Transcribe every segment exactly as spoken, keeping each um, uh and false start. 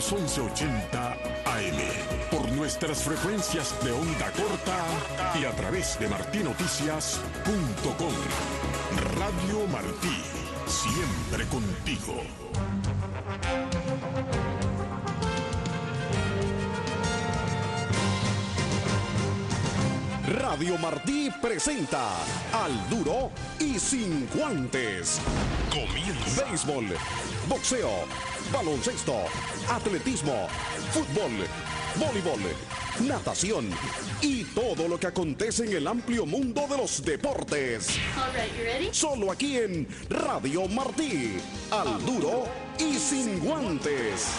los once ochenta A M, por nuestras frecuencias de onda corta y a través de martí noticias punto com. Radio Martí, siempre contigo. Radio Martí presenta Al Duro y Sin Guantes. Comienza. Béisbol, boxeo, baloncesto, atletismo, fútbol, voleibol, natación y todo lo que acontece en el amplio mundo de los deportes. All right, you ready? Solo aquí en Radio Martí. Al Duro y Sin Guantes.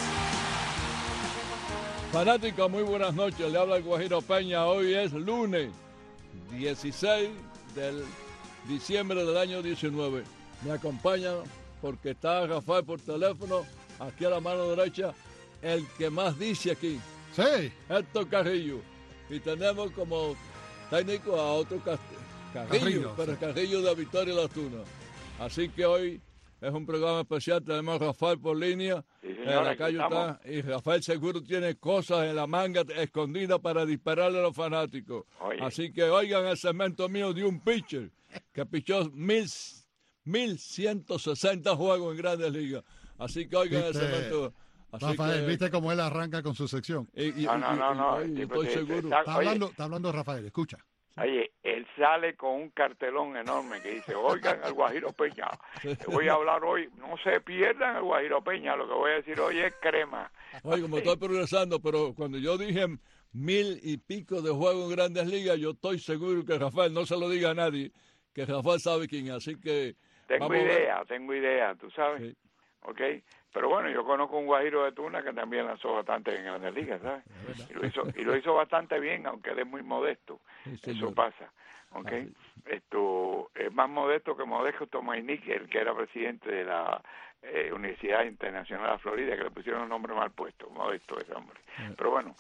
Fanáticos, muy buenas noches. Le habla el Guajiro Peña. Hoy es lunes dieciséis de diciembre del año diecinueve. Me acompaña porque está Rafael por teléfono, aquí a la mano derecha, el que más dice aquí. Sí. Héctor Carrillo. Y tenemos como técnico a otro Cast- Carrillo, Carrillo, pero sí. Carrillo de Victoria La Tuna. Así que hoy es un programa especial. Tenemos a Rafael por línea. Sí, señor, en la aquí calle estamos. está. Y Rafael seguro tiene cosas en la manga escondidas para dispararle a los fanáticos. Oye. Así que oigan el segmento mío de un pitcher que pichó mil, mil ciento sesenta juegos en Grandes Ligas. Así que oigan el ¿Viste, segmento. Así Rafael, que, ¿viste cómo él arranca con su sección? y- y- No, no, y- no, y- no, y- el y tipo estoy sí, seguro. está- Está Oye. hablando, está hablando Rafael, escucha. Oye, él sale con un cartelón enorme que dice, oigan al Guajiro Peña, te voy a hablar hoy, no se pierdan al Guajiro Peña, lo que voy a decir hoy es crema. Oye, como estoy progresando, pero cuando yo dije mil y pico de juegos en Grandes Ligas, yo estoy seguro que Rafael, no se lo diga a nadie, que Rafael sabe quién es. Así que Tengo vamos a ver. idea, tengo idea, tú sabes, Sí. ¿ok? Pero bueno, yo conozco un Guajiro de Tuna que también lanzó bastante en Grandes Ligas, ¿sabes? Y lo hizo, y lo hizo bastante bien, aunque él es muy modesto. Sí, Eso señor. pasa, ¿ok? Ah, sí. Esto es más modesto que Modesto Tomainik, el que era presidente de la eh, Universidad Internacional de Florida, que le pusieron un nombre mal puesto, modesto ese hombre. Pero bueno,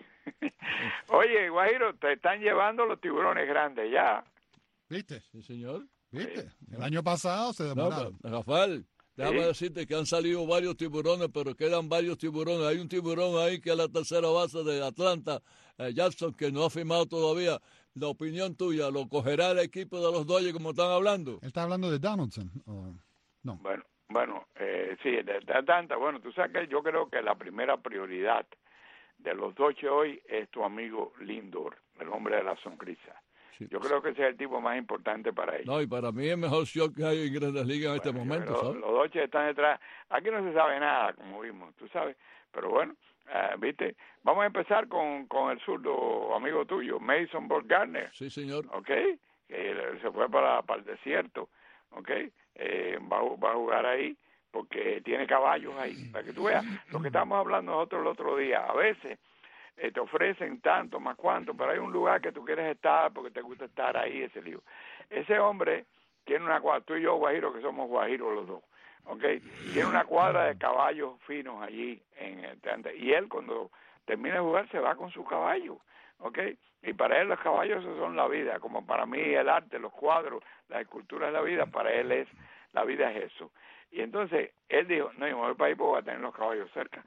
oye, Guajiro, te están llevando los tiburones grandes ya. ¿Viste? Sí, señor. ¿Viste? El año pasado se No, demoraron. pero, Rafael, déjame Sí. decirte que han salido varios tiburones, pero quedan varios tiburones. Hay un tiburón ahí que es la tercera base de Atlanta, eh, Jackson, que no ha firmado todavía. La opinión tuya, ¿lo cogerá el equipo de los Dodgers como están hablando? Él está hablando de Donaldson. o- no. Bueno, bueno, eh, sí, de, de Atlanta. Bueno, tú sabes que yo creo que la primera prioridad de los Dodgers hoy es tu amigo Lindor, el hombre de la sonrisa. Sí. Yo creo que ese es el tipo más importante para ellos. No, y para mí es el mejor show que hay en Grandes Ligas en este Bueno, momento, los, ¿sabes? los Dodgers están detrás. Aquí no se sabe nada, como vimos, tú sabes. Pero bueno, eh, viste. Vamos a empezar con, con el zurdo amigo tuyo, Mason Bumgarner, Sí, señor. ¿ok? Que se fue para, para el desierto, ¿ok? Eh, va, a- va a jugar ahí porque tiene caballos ahí. Para que tú veas lo que estábamos hablando nosotros el otro día. A veces eh, te ofrecen tanto, más cuánto, pero hay un lugar que tú quieres estar porque te gusta estar ahí, ese lío. Ese hombre tiene una cuadra, tú y yo, Guajiro, que somos Guajiros los dos, ¿ok? Tiene una cuadra de caballos finos allí, en el, y él cuando termina de jugar se va con su caballo, ¿ok? Y para él los caballos son la vida, como para mí el arte, los cuadros, la escultura es la vida, para él es, la vida es eso. Y entonces él dijo, no, yo me voy para ahí porque voy a tener los caballos cerca.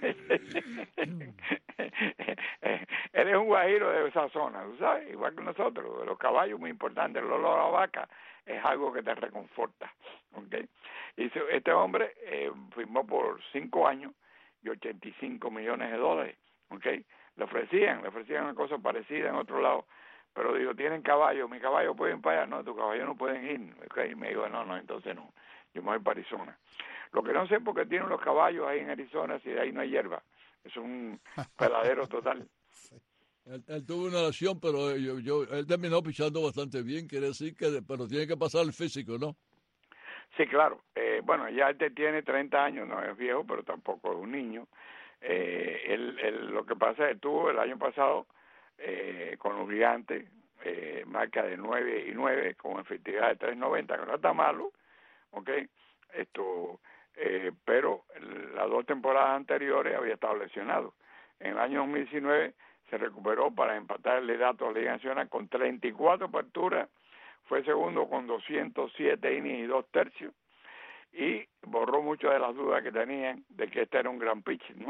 Él es un guajiro de esa zona, ¿tú sabes? Igual que nosotros, los caballos muy importantes, el olor a la vaca es algo que te reconforta, ¿ok? Y so- este hombre eh, firmó por cinco años y ochenta y cinco millones de dólares, ¿ok? Le ofrecían, le ofrecían una cosa parecida en otro lado, pero digo, tienen caballos, mi caballo pueden ir para allá, no, tus caballos no pueden ir, ¿ok? Y me dijo, no, no, entonces no, yo me voy para Arizona. Lo que no sé es por qué tienen los caballos ahí en Arizona si de ahí no hay hierba, es un peladero total. Él, él tuvo una lesión, pero yo, yo, él terminó pichando bastante bien, quiere decir que, pero tiene que pasar el físico, ¿no? Sí, claro. Eh, bueno, ya este tiene treinta años, no es viejo, pero tampoco es un niño. Eh, él, él, lo que pasa es que tuvo el año pasado eh, con los gigantes, eh, marca de nueve y nueve con efectividad de tres noventa, que no está malo, ¿ok? Esto, eh, pero las dos temporadas anteriores había estado lesionado. En el año dos mil diecinueve se recuperó para empatar el liderato de la Liga Nacional con treinta y cuatro aperturas, fue segundo con doscientos siete innings y dos tercios, y borró muchas de las dudas que tenían de que este era un gran pitcher, ¿no?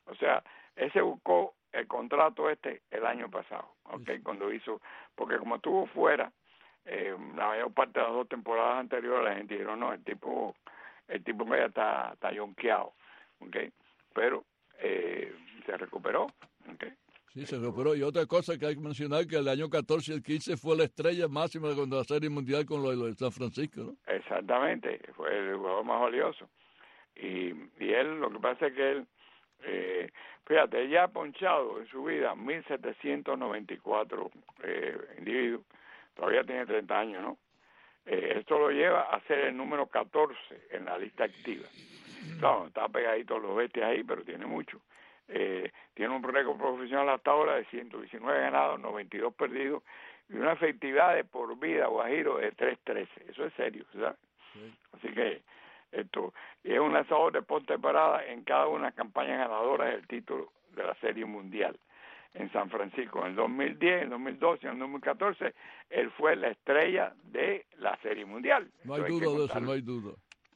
O sea, él se buscó el contrato este el año pasado, ¿okay? Sí. Cuando hizo, porque como estuvo fuera, eh, la mayor parte de las dos temporadas anteriores la gente dijo, no, el tipo, el tipo ya está, está yonqueado, ¿okay? Pero eh, se recuperó, ¿okay? Sí, se recuperó. Y otra cosa que hay que mencionar, que el año catorce y el quince fue la estrella máxima de la Serie Mundial con lo de San Francisco, ¿no? Exactamente, fue el jugador más valioso. Y, y él, lo que pasa es que él, eh, fíjate, ella ha ponchado en su vida mil setecientos noventa y cuatro eh, individuos, todavía tiene treinta años, ¿no? Eh, esto lo lleva a ser el número catorce en la lista activa. Claro, está pegadito a los bestias ahí, pero tiene mucho. Eh, tiene un récord profesional hasta ahora de ciento diecinueve ganados, noventa y dos perdidos y una efectividad de por vida, Guajiro, de tres trece. Eso es serio, ¿sabes? Sí. Así que esto y es un lanzador de postemporada en cada una de las campañas ganadoras del título de la Serie Mundial en San Francisco. En el dos mil diez, en el dos mil doce, en el dos mil catorce, él fue la estrella de la Serie Mundial. No hay duda de eso, no hay duda.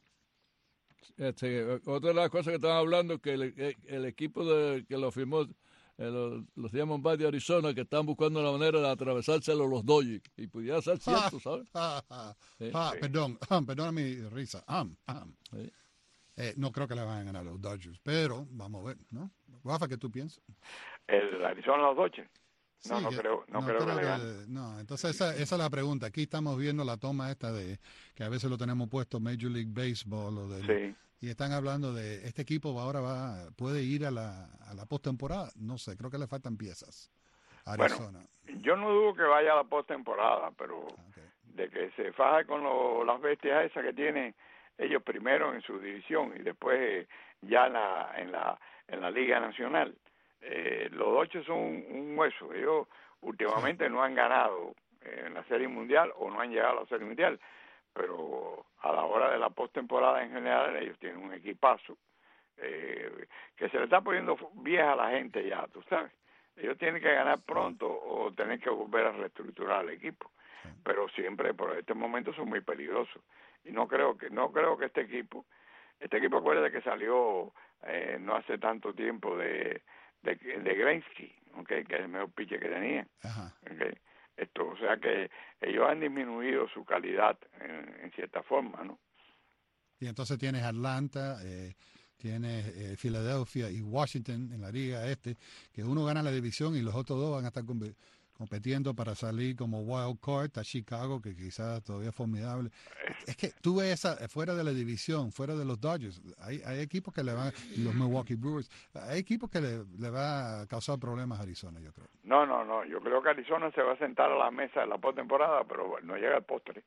Este, otra de las cosas que estaban hablando que el, el equipo de, que lo firmó, eh, los, los Diamondbacks de Arizona, que están buscando la manera de atravesárselo los Dodgers, y pudiera ser cierto, ¿sabes? Ah, ah, sí. ah, Sí. Perdón, ah, perdona mi risa. Ah, ah. Sí. Eh, no creo que le van a ganar a los Dodgers, pero vamos a ver, ¿no? Rafa, ¿qué tú piensas? El Arizona, los Dodgers. No, Sí, no que- creo, no, no creo, creo que le que- gane. no, entonces esa, esa es la pregunta. Aquí estamos viendo la toma esta de que a veces lo tenemos puesto Major League Baseball o del, Sí. y están hablando de este equipo ahora va puede ir a la a la postemporada. No sé, creo que le faltan piezas. a Arizona. Yo no dudo que vaya a la postemporada, pero Okay. de que se faja con lo- las bestias esas que tienen ellos primero en su división y después eh, ya en la en la en la Liga Nacional. Eh, los Dodgers son un, un hueso. Ellos últimamente no han ganado eh, en la Serie Mundial o no han llegado a la Serie Mundial, pero a la hora de la postemporada en general ellos tienen un equipazo eh, que se le está poniendo vieja a la gente ya, tú sabes. Ellos tienen que ganar pronto o tener que volver a reestructurar el equipo, pero siempre por este momento son muy peligrosos y no creo que no creo que este equipo este equipo acuérdate que salió eh, no hace tanto tiempo de de, de Greinke, okay, que es el mejor pitcher que tenía. Ajá. Okay. Esto, o sea que ellos han disminuido su calidad en, en cierta forma, ¿no? Y entonces tienes Atlanta, eh, tienes eh, Filadelfia y Washington en la liga este, que uno gana la división y los otros dos van a estar com- compitiendo para salir como wild card a Chicago, que quizás todavía es formidable. Es que tú ves esa, fuera de la división, fuera de los Dodgers, hay, hay equipos que le van, los Milwaukee Brewers, hay equipos que le, le va a causar problemas a Arizona, yo creo. No, no, no. Yo creo que Arizona se va a sentar a la mesa de la postemporada, pero bueno, no llega al postre.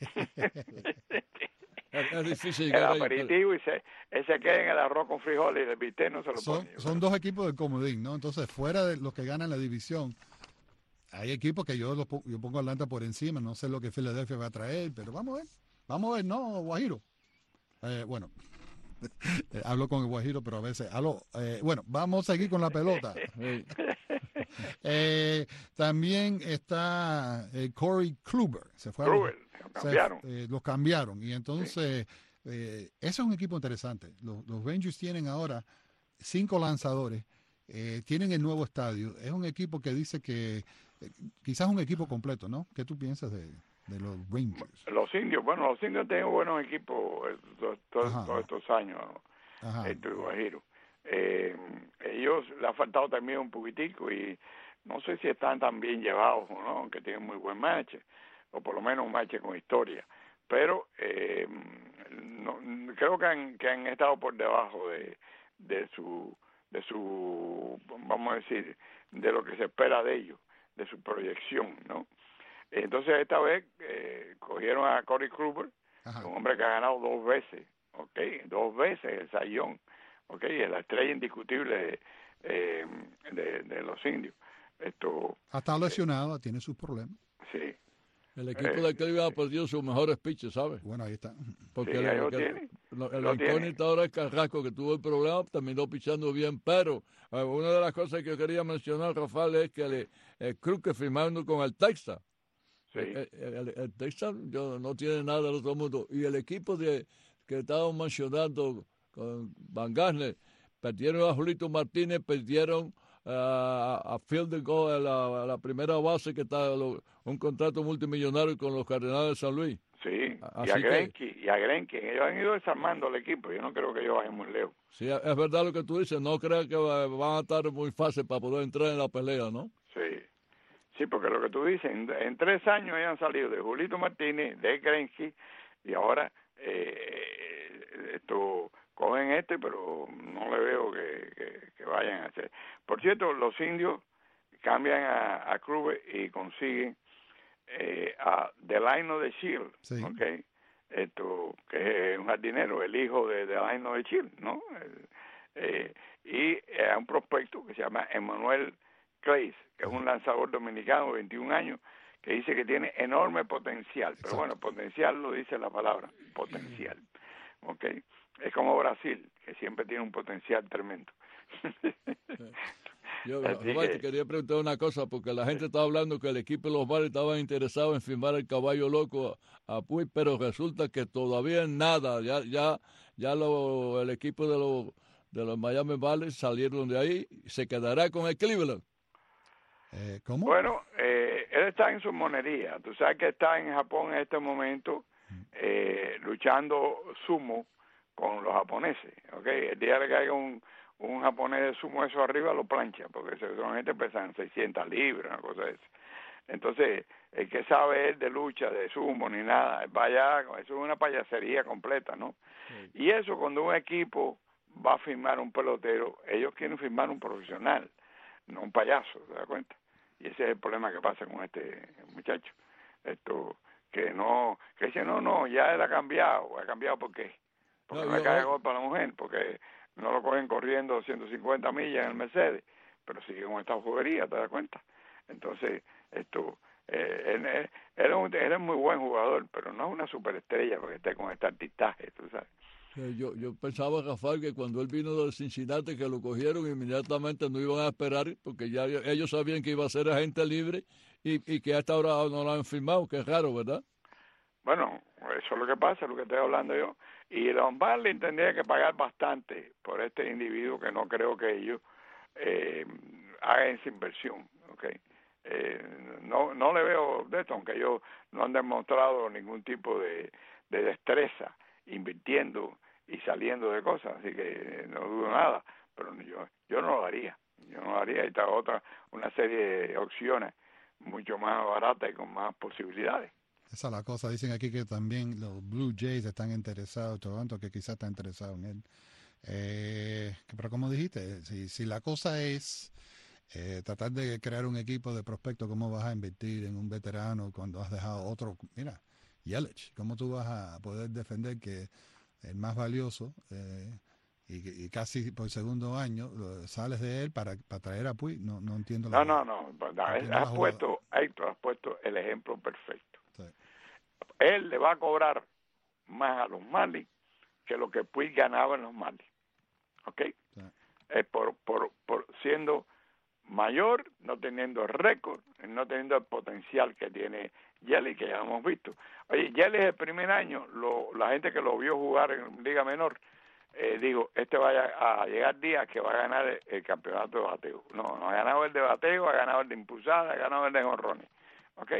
Es, es difícil El llegar ahí. aperitivo y se, ese queda en el arroz con frijoles y el bistec no se lo Son, pone. yo son creo. dos equipos del comodín, ¿no? Entonces, fuera de los que ganan la división, hay equipos que yo, los, pon- yo pongo a Atlanta por encima, no sé lo que Filadelfia va a traer, pero vamos a ver, vamos a ver, ¿no, Guajiro? Eh, bueno, eh, hablo con el Guajiro, pero a veces, hablo, eh, bueno, vamos a seguir con la pelota. Sí. Eh, también está eh, Corey Kluber, se fue a los- Kluber, lo se- cambiaron. eh, los cambiaron, y entonces, eh, ese es un equipo interesante. Los, los Rangers tienen ahora cinco lanzadores, eh, tienen el nuevo estadio, es un equipo que dice que eh, quizás un equipo completo, ¿no? ¿Qué tú piensas de, de los Rangers? Los indios, bueno, los indios tienen buenos equipos eh, to- to- Ajá. todos estos años, ¿no? Ajá. Esto y Guajiro. Eh, ellos le ha faltado también un poquitico y no sé si están tan bien llevados o no, aunque tienen muy buen match, o por lo menos un match con historia. Pero eh, no, creo que han, que han estado por debajo de, de su de su vamos a decir de lo que se espera de ellos, de su proyección, ¿no? Entonces esta vez eh, cogieron a Corey Kluber, Ajá. un hombre que ha ganado dos veces, ¿ok? Dos veces el Sayón, ¿ok? Es la estrella indiscutible de, eh, de, de los indios. Esto, Ha estado lesionado, tiene sus problemas. sí, El equipo Eh, de Cleveland ha perdido sus mejores pitches, ¿sabes? Bueno, ahí está. Porque Sí, el, ahí lo que- tiene. lo- el Lo tiene. incógnito ahora es Carrasco, que tuvo el problema, terminó pichando bien, pero eh, una de las cosas que yo quería mencionar, Rafael, es que el, el Cruz que firmaron con el Texas, sí. el, el- el Texas yo, no tiene nada del otro mundo, y el equipo de que estábamos mencionando con Van Gassner, perdieron a Julito Martínez, perdieron uh, a Field de Goal, la, la primera base que está, lo, un contrato multimillonario con los Cardenales de San Luis. Sí, Así y a que, Greinke, y a Greinke. Ellos han ido desarmando el equipo. Yo no creo que ellos vayan muy lejos. Sí, es verdad lo que tú dices. No creo que van a estar muy fácil para poder entrar en la pelea, ¿no? Sí, sí, porque lo que tú dices, en, en tres años ellos han salido de Julito Martínez, de Greinke, y ahora eh, esto cogen este, pero no le veo que, que, que vayan a hacer. Por cierto, los indios cambian a, a Kluber y consiguen eh, a Delino de Shield, sí. ¿okay? Esto, que es un jardinero, el hijo de Delino de Shield, ¿no? El, eh, y a un prospecto que se llama Emmanuel Clays, que es un lanzador dominicano de veintiún años, que dice que tiene enorme potencial. Pero bueno, potencial lo dice la palabra, potencial. ¿Ok? Es como Brasil, que siempre tiene un potencial tremendo. Yo, Juan, te quería preguntar una cosa, porque la gente estaba hablando que el equipo de los Marlins estaba interesado en firmar el caballo loco a, a Puig, pero resulta que todavía nada, ya ya ya lo, el equipo de los de los Miami Marlins salieron de ahí, se quedará con el Cleveland. Eh, ¿Cómo? Bueno, eh, él está en su monería. Tú sabes que está en Japón en este momento eh, luchando sumo con los japoneses. ¿Okay? El día que haya un, un japonés de sumo eso arriba lo plancha, porque son gente que pesan seiscientas libras, una cosa de esa. Entonces, el que sabe él de lucha, de sumo, ni nada, vaya, eso es una payasería completa, ¿no? Sí. Y eso cuando un equipo va a firmar un pelotero, ellos quieren firmar un profesional, no un payaso, ¿te das cuenta? Y ese es el problema que pasa con este muchacho. Esto, que no, que dice, no, no, ya él ha cambiado. ¿Ha cambiado por qué? Porque no, no le cae gol para la mujer, porque no lo cogen corriendo ciento cincuenta millas en el Mercedes, pero sigue con esta juguería, ¿te das cuenta? Entonces, esto, eh, él, él, él, es un, él es muy buen jugador, pero no es una superestrella porque esté con este artistaje, tú sabes. Yo, yo pensaba, Rafael, que cuando él vino de Cincinnati, que lo cogieron, inmediatamente no iban a esperar, porque ya ellos sabían que iba a ser agente libre y, y que hasta ahora no lo han firmado, que es raro, ¿verdad? Bueno, eso es lo que pasa, lo que estoy hablando yo. Y los Marlins tendrían que pagar bastante por este individuo, que no creo que ellos eh, hagan esa inversión, ¿ok? Eh, no, no le veo de esto, aunque ellos no han demostrado ningún tipo de, de destreza invirtiendo y saliendo de cosas, así que no dudo nada, pero yo yo no lo haría, yo no lo haría. Y está otra, una serie de opciones mucho más baratas y con más posibilidades. Esa es la cosa, dicen aquí que también los Blue Jays están interesados, Toronto que quizás está interesado en él. Eh, pero como dijiste, si, si la cosa es eh, tratar de crear un equipo de prospectos, ¿cómo vas a invertir en un veterano cuando has dejado otro? Mira, Yelich, ¿cómo tú vas a poder defender que el más valioso eh, y, y casi por segundo año lo, sales de él para, para traer a Puig? No, no entiendo. No, la, no, no, no, no has, has puesto, Héctor, has puesto el ejemplo perfecto. Sí. Él le va a cobrar más a los Marlins que lo que Puig ganaba en los Marlins, ¿ok? Sí. Eh, por, por, por siendo mayor, no teniendo el récord, no teniendo el potencial que tiene Yelich, que ya lo hemos visto. Oye, Yelich el primer año, lo, la gente que lo vio jugar en Liga Menor, eh, digo, este va a, a llegar días que va a ganar el, el campeonato de bateo. No, no ha ganado el de bateo, ha ganado el de impulsada, ha ganado el de jonrones, ¿ok?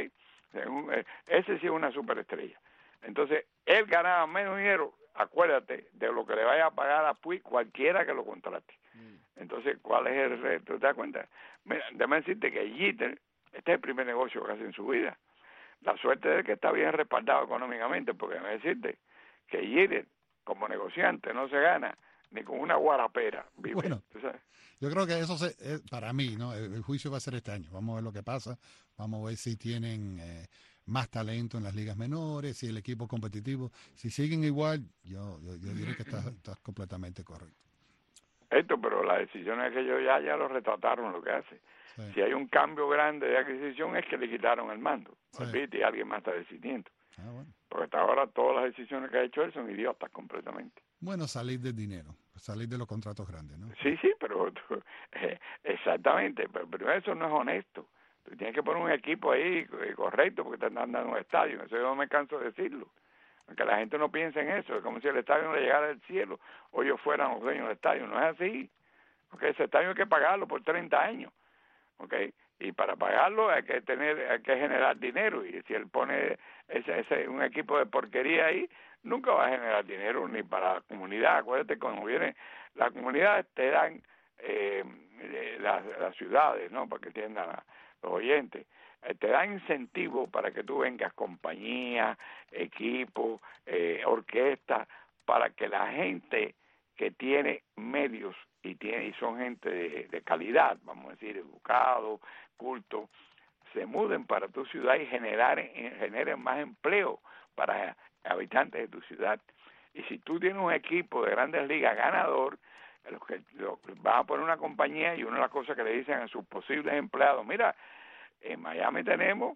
Ese sí es una superestrella. Entonces, él ganaba menos dinero, acuérdate, de lo que le vaya a pagar a Puig cualquiera que lo contrate. Entonces, ¿cuál es el reto? ¿Te das cuenta? Mira, déjame decirte que Jeter, este es el primer negocio que hace en su vida. La suerte de que está bien respaldado económicamente, porque déjame decirte que Jeter, como negociante, no se gana ni con una guarapera. Vive, bueno, ¿tú sabes? Yo creo que eso, se, eh, para mí, ¿no? El, el juicio va a ser este año. Vamos a ver lo que pasa. Vamos a ver si tienen eh, más talento en las ligas menores, si el equipo competitivo, si siguen igual, yo, yo, yo diré que estás, estás completamente correcto. Esto, pero las decisiones que ellos ya, ya lo retrataron lo que hace. Sí. Si hay un cambio grande de adquisición es que le quitaron el mando. Sí. Y alguien más está decidiendo. Ah, bueno. Porque hasta ahora todas las decisiones que ha hecho él son idiotas completamente. Bueno, salir del dinero, salir de los contratos grandes, ¿no? Sí, sí, pero tú, eh, exactamente, pero, pero eso no es honesto. Tú tienes que poner un equipo ahí correcto porque te están dando un estadio. Eso yo no me canso de decirlo. Aunque la gente no piensa en eso, es como si el estadio no le llegara del cielo o ellos fueran los dueños del estadio. No es así. ¿ok? Ese estadio hay que pagarlo por treinta años, ¿ok? Y para pagarlo hay que tener, hay que generar dinero, y si él pone ese, ese un equipo de porquería ahí, nunca va a generar dinero ni para la comunidad. Acuérdate, cuando viene las comunidades te dan eh, las, las ciudades, ¿no? Para que entiendan los oyentes, eh, te dan incentivos para que tú vengas, compañías, equipos, eh, orquestas, para que la gente que tiene medios y tiene y son gente de, de calidad, vamos a decir, educados, cultos, se muden para tu ciudad y generar, generen más empleo para habitantes de tu ciudad. Y si tú tienes un equipo de Grandes Ligas ganador, los que lo, van a poner una compañía, y una de las cosas que le dicen a sus posibles empleados, mira, en Miami tenemos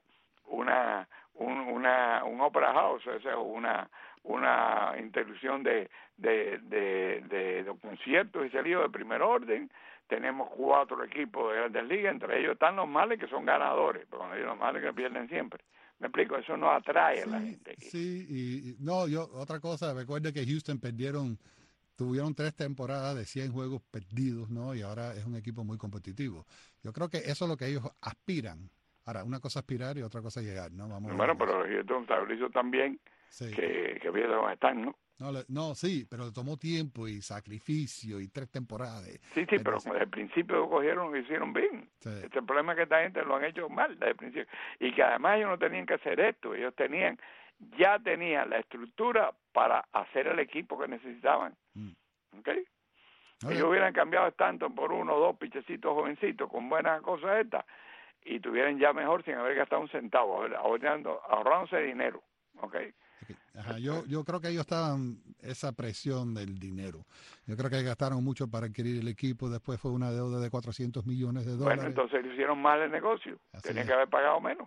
una un, una un opera house, o sea, una una institución de de, de, de, de conciertos y salidos de primer orden. Tenemos cuatro equipos de Grandes Ligas, entre ellos están los Marlins, que son ganadores, pero cuando hay los Marlins que pierden siempre. Me explico, eso no atrae sí, a la gente aquí. Sí, y, y no, yo, otra cosa, recuerde que Houston perdieron, tuvieron tres temporadas de cien juegos perdidos, ¿no? Y ahora es un equipo muy competitivo. Yo creo que eso es lo que ellos aspiran. Ahora, una cosa aspirar y otra cosa llegar, ¿no? Vamos a bueno, pero Houston estabilizó también sí. que, que viene donde están, ¿no? No, le, no, sí, pero le tomó tiempo y sacrificio y tres temporadas. De, sí, sí, pero desde el principio lo cogieron, lo hicieron bien. Sí. Este problema es que esta gente lo han hecho mal desde el principio. Y que además ellos no tenían que hacer esto. Ellos tenían, ya tenían la estructura para hacer el equipo que necesitaban. Mm. ¿Ok? Okay. Ellos hubieran cambiado tanto por uno o dos pichecitos jovencitos con buenas cosas estas y tuvieran ya mejor sin haber gastado un centavo, ahorrando, ahorrándose dinero. ¿Ok? Ajá, yo, yo creo que ellos estaban esa presión del dinero. Yo creo que gastaron mucho para adquirir el equipo. Después fue una deuda de cuatrocientos millones de dólares. Bueno, entonces hicieron mal el negocio. Así Tenían es. que haber pagado menos.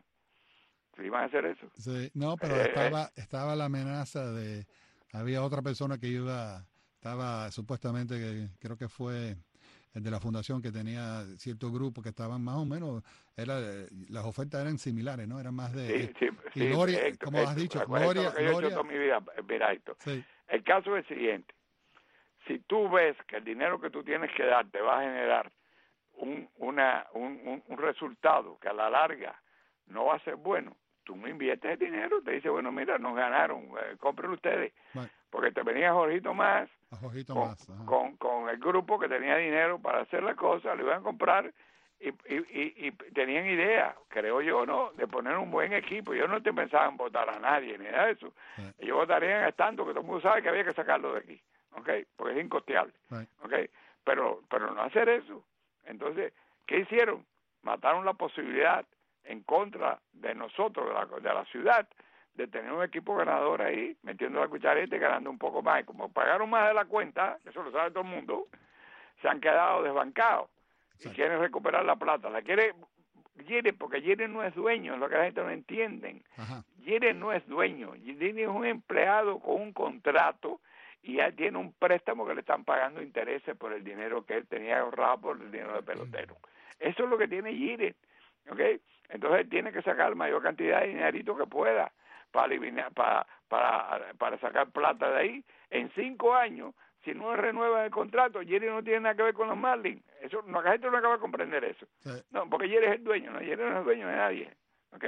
Si iban a hacer eso. Sí, no, pero eh, estaba estaba la amenaza de... Había otra persona que iba... Estaba supuestamente, que creo que fue el de la fundación, que tenía cierto grupo que estaban más o menos, era las ofertas eran similares, ¿no? Eran más de... Sí, sí, y sí, Gloria, Héctor, como Héctor, has dicho, Héctor, Gloria... Héctor, que yo Gloria he hecho toda mi vida, mira, Héctor, sí. El caso es el siguiente. Si tú ves que el dinero que tú tienes que dar te va a generar un, una, un, un, un resultado que a la larga no va a ser bueno, tú no inviertes el dinero, te dice, bueno, mira, nos ganaron, eh, compren ustedes. Bueno. Porque te venía Jorgito más, a Jorgito con, más con, con el grupo que tenía dinero para hacer la cosa, le iban a comprar y, y, y, y tenían idea, creo yo, ¿no?, de poner un buen equipo. Yo no te pensaba en votar a nadie ni nada de eso. Sí. Ellos votarían estando que todo el mundo sabe que había que sacarlo de aquí, ¿ok? Porque es incosteable, sí. ¿ok? Pero, pero no hacer eso. Entonces, ¿qué hicieron? Mataron la posibilidad en contra de nosotros, de la, de la ciudad, de tener un equipo ganador ahí, metiendo la cucharita y ganando un poco más. Y como pagaron más de la cuenta, eso lo sabe todo el mundo, se han quedado desbancados. Sí. Y quieren recuperar la plata. La quiere Jeter, porque Jeter no es dueño, es lo que la gente no entiende. Jeter no es dueño. Jeter es un empleado con un contrato y ya tiene un préstamo que le están pagando intereses por el dinero que él tenía ahorrado por el dinero de pelotero. Eso es lo que tiene Jeter, ¿ok? Entonces él tiene que sacar la mayor cantidad de dinerito que pueda para eliminar, para, para, para sacar plata de ahí. En cinco años, si no renueva el contrato, Jerry no tiene nada que ver con los Marlins. Eso, no, la gente no acaba de comprender eso. Sí. No, porque Jerry es el dueño, no, Jerry no es dueño de nadie, ¿ok?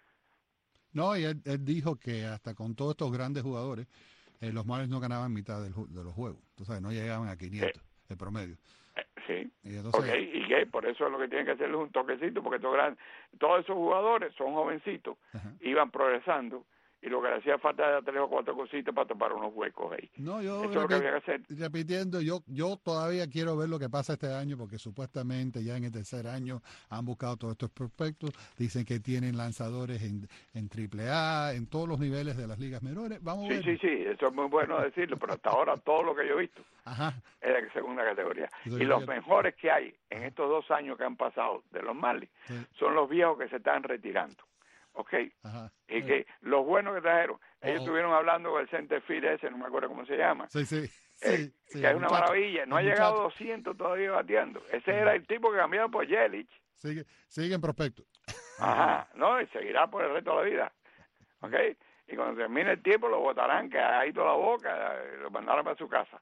No, y él, él dijo que hasta con todos estos grandes jugadores, eh, los Marlins no ganaban mitad del, de los juegos. Tú sabes, no llegaban a quinientos, sí. El promedio. Eh, sí, y entonces, okay. ¿Y qué? Por eso lo que tienen que hacer es un toquecito, porque todos, gran, todos esos jugadores son jovencitos, ajá. Iban progresando, y lo que le hacía falta era tres o cuatro cositas para tapar unos huecos ahí. No, yo eso es lo que había que hacer. Repitiendo, yo yo todavía quiero ver lo que pasa este año, porque supuestamente ya en el tercer año han buscado todos estos prospectos, dicen que tienen lanzadores en, en triple A, en todos los niveles de las ligas menores. Vamos sí, a ver. Sí, sí, sí, eso es muy bueno decirlo, pero hasta ahora todo lo que yo he visto ajá. es de segunda categoría. Eso y los mejores que hay en estos dos años que han pasado de los Marlins sí. son los viejos que se están retirando. Ok, ajá. Y que los buenos que trajeron, oh, ellos estuvieron hablando con el centerfield ese, no me acuerdo cómo se llama. Sí, sí. Eh, sí, sí que es una muchacho, maravilla, no ha muchacho. llegado a doscientos todavía bateando. Ese ajá. era el tipo que cambió por Yelich. Sigue, sigue en prospecto. Ajá, no, y seguirá por el resto de la vida. Ok, y cuando termine el tiempo lo botarán, que ha ido la boca, y lo mandarán para su casa.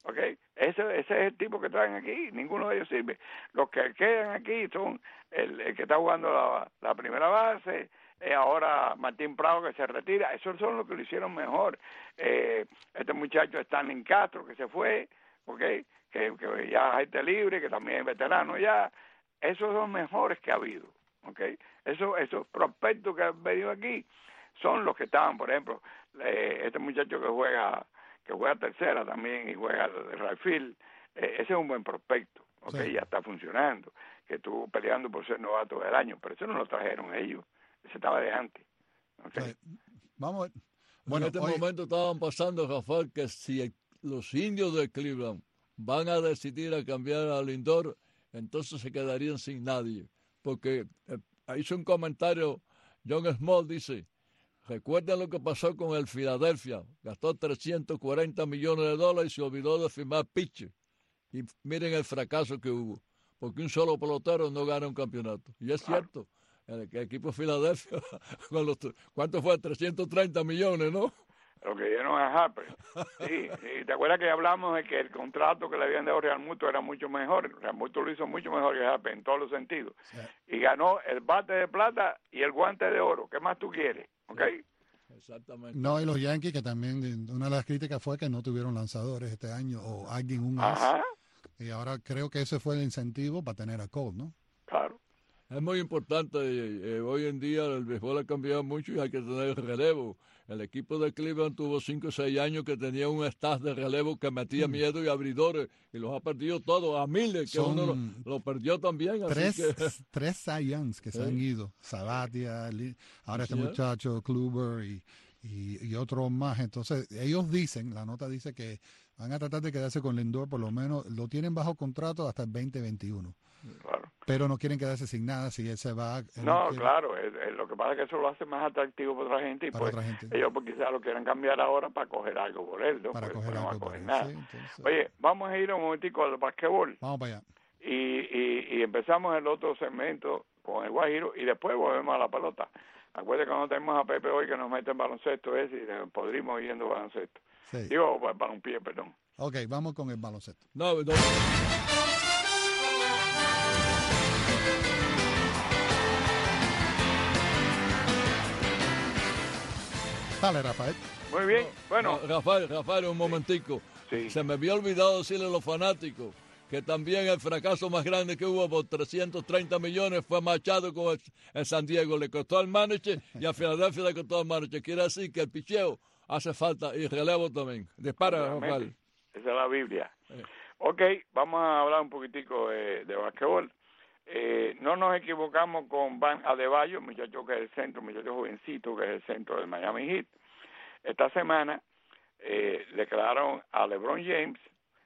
¿ok? Ese, ese es el tipo que traen aquí, ninguno de ellos sirve. Los que quedan aquí son el, el que está jugando la, la primera base, eh, ahora Martín Prado que se retira, esos son los que lo hicieron mejor. Eh, este muchacho Stanley Castro que se fue, ¿ok? Que, que ya hay gente libre, que también es veterano ya, esos son mejores que ha habido, ¿ok? Esos, esos prospectos que han venido aquí son los que estaban, por ejemplo, eh, este muchacho que juega que juega tercera también y juega de right field, eh, ese es un buen prospecto, ¿ok? Sí. Ya está funcionando, que estuvo peleando por ser novato del año, pero eso no lo trajeron ellos, ese estaba de antes, ¿ok? Sí. Vamos, bueno, en este hoy... momento estaban pasando, Rafael, que si los indios de Cleveland van a decidir a cambiar a Lindor, entonces se quedarían sin nadie, porque eh, hizo un comentario, John Small dice, recuerden lo que pasó con el Philadelphia, gastó trescientos cuarenta millones de dólares y se olvidó de firmar pitcher, y miren el fracaso que hubo, porque un solo pelotero no gana un campeonato, y es cierto, el, el equipo de Filadelfia, con los, ¿cuánto fue? trescientos treinta millones, ¿no? Lo que dieron a Harper. Sí, sí, ¿te acuerdas que hablamos de que el contrato que le habían dado a Real Muto era mucho mejor? Real Muto lo hizo mucho mejor que Harper en todos los sentidos. Sí. Y ganó el bate de plata y el guante de oro. ¿Qué más tú quieres? ¿Ok? Exactamente. No, y los Yankees, que también una de las críticas fue que no tuvieron lanzadores este año o alguien un as. Y ahora creo que ese fue el incentivo para tener a Cole, ¿no? Claro. Es muy importante, eh, hoy en día el béisbol ha cambiado mucho y hay que tener relevo. El equipo de Cleveland tuvo cinco o seis años que tenía un staff de relevo que metía mm. miedo y abridores y los ha perdido todos. A Miller, que uno lo, lo perdió también. Tres, así que... tres Cy Youngs que se ¿Eh? han ido. Sabathia, ahora este muchacho, Kluber y, y, y otros más. Entonces, ellos dicen, la nota dice que van a tratar de quedarse con Lindor, por lo menos lo tienen bajo contrato hasta el veinte veintiuno. Claro. Pero no quieren quedarse sin nada si él se va. Él no, quiere... claro, es, es, lo que pasa es que eso lo hace más atractivo para otra gente y para pues otra gente. ellos pues quizás lo quieran cambiar ahora para coger algo por él, ¿no? Para pues, coger pues, algo no va a coger por nada. él. Sí, entonces... Oye, vamos a ir un momentico al basquetbol. Vamos para allá. Y, y, y empezamos el otro segmento con el Guajiro y después volvemos a la pelota. Acuérdate que no tenemos a Pepe hoy que nos mete en baloncesto ese y podríamos ir yendo baloncesto. Sí. Digo, para un pie, perdón. Ok, vamos con el baloncesto. No, no. Dale, Rafael. Muy bien, bueno. Rafael, Rafael, un momentico. Sí. Se me había olvidado decirle a los fanáticos que también el fracaso más grande que hubo por trescientos treinta millones fue Machado con el, el San Diego. Le costó al manager y a Filadelfia le costó al manager. Quiere decir que el picheo hace falta y relevo también. Dispara, Rafael. Esa es la Biblia. Eh. Ok, vamos a hablar un poquitico de, de basquetbol. Eh, no nos equivocamos con Bam Adebayo, muchacho que es el centro, muchacho jovencito que es el centro del Miami Heat. Esta semana eh, declararon a LeBron James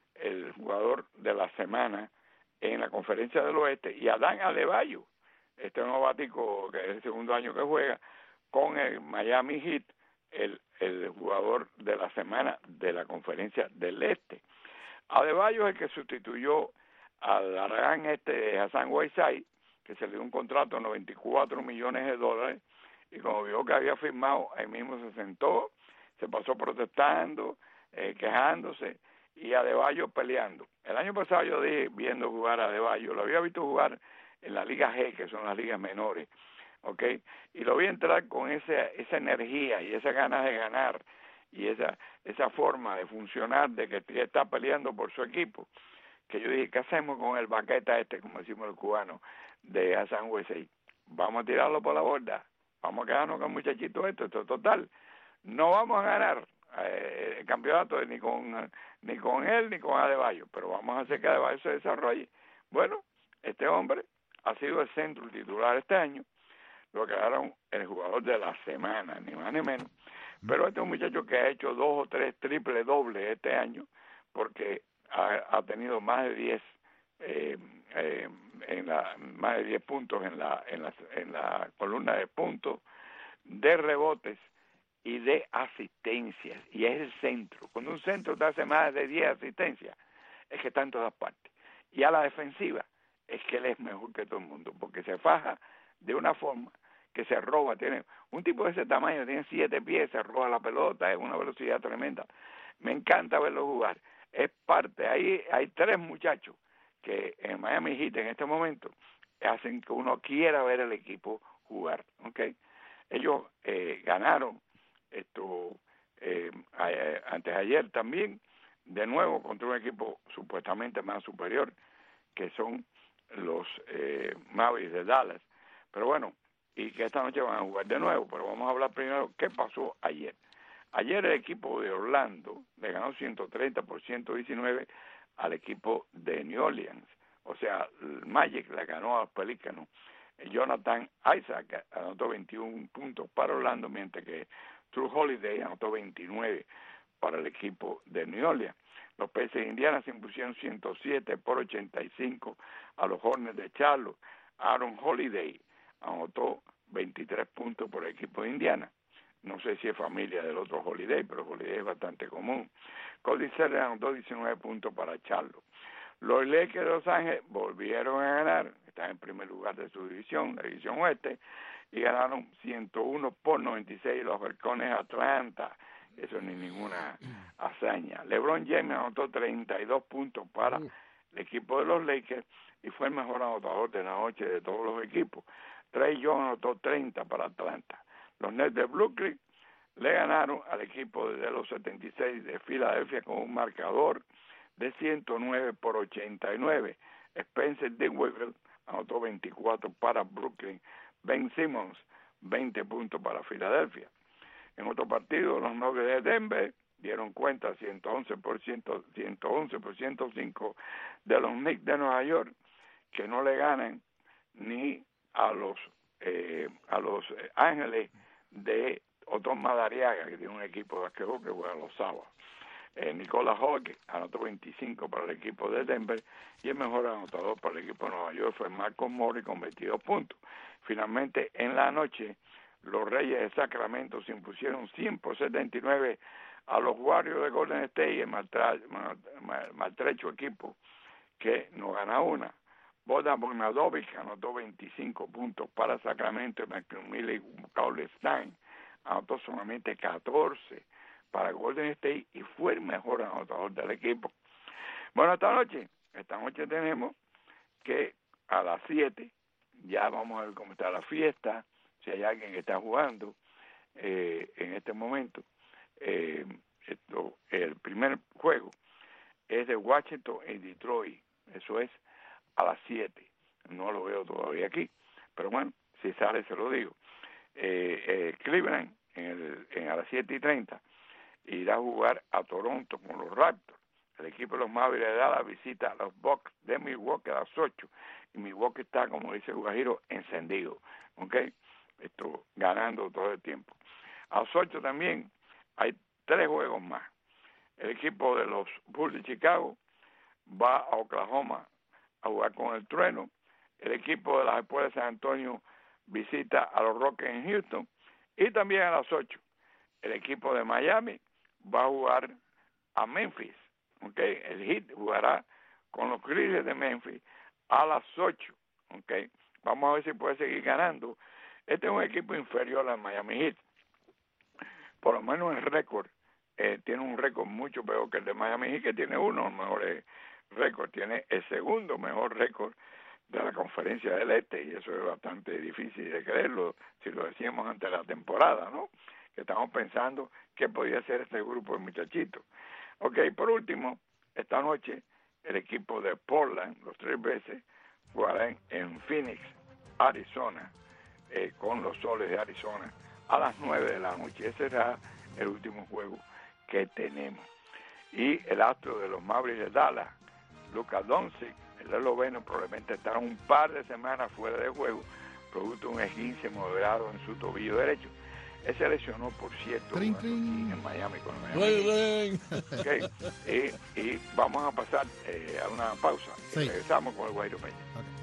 el jugador de la semana en la Conferencia del Oeste y a Dan Adebayo, este novatico que es el segundo año que juega con el Miami Heat, el, el jugador de la semana de la Conferencia del Este. Adebayo es el que sustituyó al Aragán este Hassan Whiteside, que se le dio un contrato de noventa y cuatro millones de dólares, y como vio que había firmado, ahí mismo se sentó, se pasó protestando, eh, quejándose, y Adebayo peleando. El año pasado yo dije, viendo jugar a Adebayo, lo había visto jugar en la Liga G, que son las ligas menores, ¿ok? Y lo vi entrar con esa, esa energía y esa ganas de ganar, y esa, esa forma de funcionar, de que está peleando por su equipo, que yo dije, ¿qué hacemos con el baqueta este, como decimos los cubanos, de Hassan Whiteside? Vamos a tirarlo por la borda, vamos a quedarnos con el muchachito esto, esto total. No vamos a ganar eh, el campeonato ni con ni con él ni con Adebayo, pero vamos a hacer que Adebayo se desarrolle. Bueno, este hombre ha sido el centro titular este año, lo quedaron el jugador de la semana, ni más ni menos, pero este es un muchacho que ha hecho dos o tres triple dobles este año, porque ha, ha tenido más de diez eh, eh, en la más de diez puntos en la en la en la columna de puntos, de rebotes y de asistencias, y es el centro. Cuando un centro te hace más de diez asistencias, es que está en todas partes. Y a la defensiva, es que él es mejor que todo el mundo, porque se faja de una forma que se roba. Tiene un tipo de ese tamaño, tiene siete pies, se roba la pelota, es una velocidad tremenda. Me encanta verlo jugar. es parte, ahí hay tres muchachos que en Miami Heat en este momento hacen que uno quiera ver el equipo jugar, ¿ok? Ellos eh, ganaron esto eh, a, antes de ayer también, de nuevo contra un equipo supuestamente más superior, que son los eh, Mavericks de Dallas. Pero bueno, y que esta noche van a jugar de nuevo, pero vamos a hablar primero qué pasó ayer. Ayer el equipo de Orlando le ganó ciento treinta por ciento diecinueve al equipo de New Orleans. O sea, el Magic le ganó a los Pelícanos. Jonathan Isaac anotó veintiún puntos para Orlando, mientras que True Holiday anotó veintinueve para el equipo de New Orleans. Los Pacers de Indiana se impusieron ciento siete por ochenta y cinco a los Hornets de Charlotte. Aaron Holiday anotó veintitrés puntos por el equipo de Indiana. No sé si es familia del otro Holiday, pero Holiday es bastante común. Cody Zeller anotó diecinueve puntos para Charlotte. Los Lakers de Los Ángeles volvieron a ganar, están en primer lugar de su división, la división oeste, y ganaron ciento uno por noventa y seis los Falcones de Atlanta. Eso ni ninguna hazaña. LeBron James anotó treinta y dos puntos para el equipo de los Lakers y fue el mejor anotador de la noche de todos los equipos. Trey Young anotó treinta para Atlanta. Los Nets de Brooklyn le ganaron al equipo de los setenta y seis de Filadelfia con un marcador de ciento nueve por ochenta y nueve. Spencer Dinwiddie anotó veinticuatro para Brooklyn. Ben Simmons, veinte puntos para Filadelfia. En otro partido, los Nuggets de Denver dieron cuenta ciento once por ciento, ciento once por ciento cinco de los Knicks de Nueva York, que no le ganan ni a los eh, a los Ángeles de Otto Madariaga, que tiene un equipo de basquetbol que juega los sábados. Eh, Nicolas Hawke anotó veinticinco para el equipo de Denver y el mejor anotador para el equipo de Nueva York fue Marcus Morris con veintidós puntos. Finalmente, en la noche, los Reyes de Sacramento se impusieron cien por setenta y nueve a los Warriors de Golden State, el maltra- mal, mal, maltrecho equipo que no gana una. Bogdan Bogdanovic anotó veinticinco puntos para Sacramento, McMillan Stein anotó solamente catorce para Golden State y fue el mejor anotador del equipo. Bueno, esta noche, esta noche tenemos que a las siete ya vamos a ver cómo está la fiesta, si hay alguien que está jugando eh, en este momento. Eh, esto, el primer juego es de Washington en Detroit, eso es a las siete. No lo veo todavía aquí, pero bueno, si sale se lo digo. Eh, eh, Cleveland en el, en a las siete y treinta irá a jugar a Toronto con los Raptors. El equipo de los Mavericks de Dallas visita a los Bucks de Milwaukee a las ocho. Y Milwaukee está, como dice Guajiro, encendido, ¿ok? Esto, ganando todo el tiempo. A las ocho también hay tres juegos más. El equipo de los Bulls de Chicago va a Oklahoma a jugar con el Trueno. El equipo de las Espuelas de San Antonio visita a los Rockets en Houston. Y también a las ocho, el equipo de Miami va a jugar a Memphis, ¿ok? El Heat jugará con los Grizzlies de Memphis a las ocho, ¿ok? Vamos a ver si puede seguir ganando. Este es un equipo inferior al Miami Heat. Por lo menos el récord, eh, tiene un récord mucho peor que el de Miami Heat, que tiene uno de los mejores récords. Tiene el segundo mejor récord de la Conferencia del Este, y eso es bastante difícil de creerlo si lo decíamos antes de la temporada, ¿no? Que estamos pensando que podía ser este grupo de muchachitos. Ok, por último, esta noche el equipo de Portland, los tres veces, jugarán en Phoenix, Arizona, eh, con los Soles de Arizona a las nueve de la noche. Ese será el último juego que tenemos. Y el astro de los Mavericks de Dallas, Luka Doncic, el esloveno, probablemente estará un par de semanas fuera de juego, producto de un esguince moderado en su tobillo derecho. Él se lesionó, por cierto, Trin, trin. en Miami con el Miami. Okay. Y, y vamos a pasar eh, a una pausa. Sí. Regresamos con el Guajiro Peña. Okay.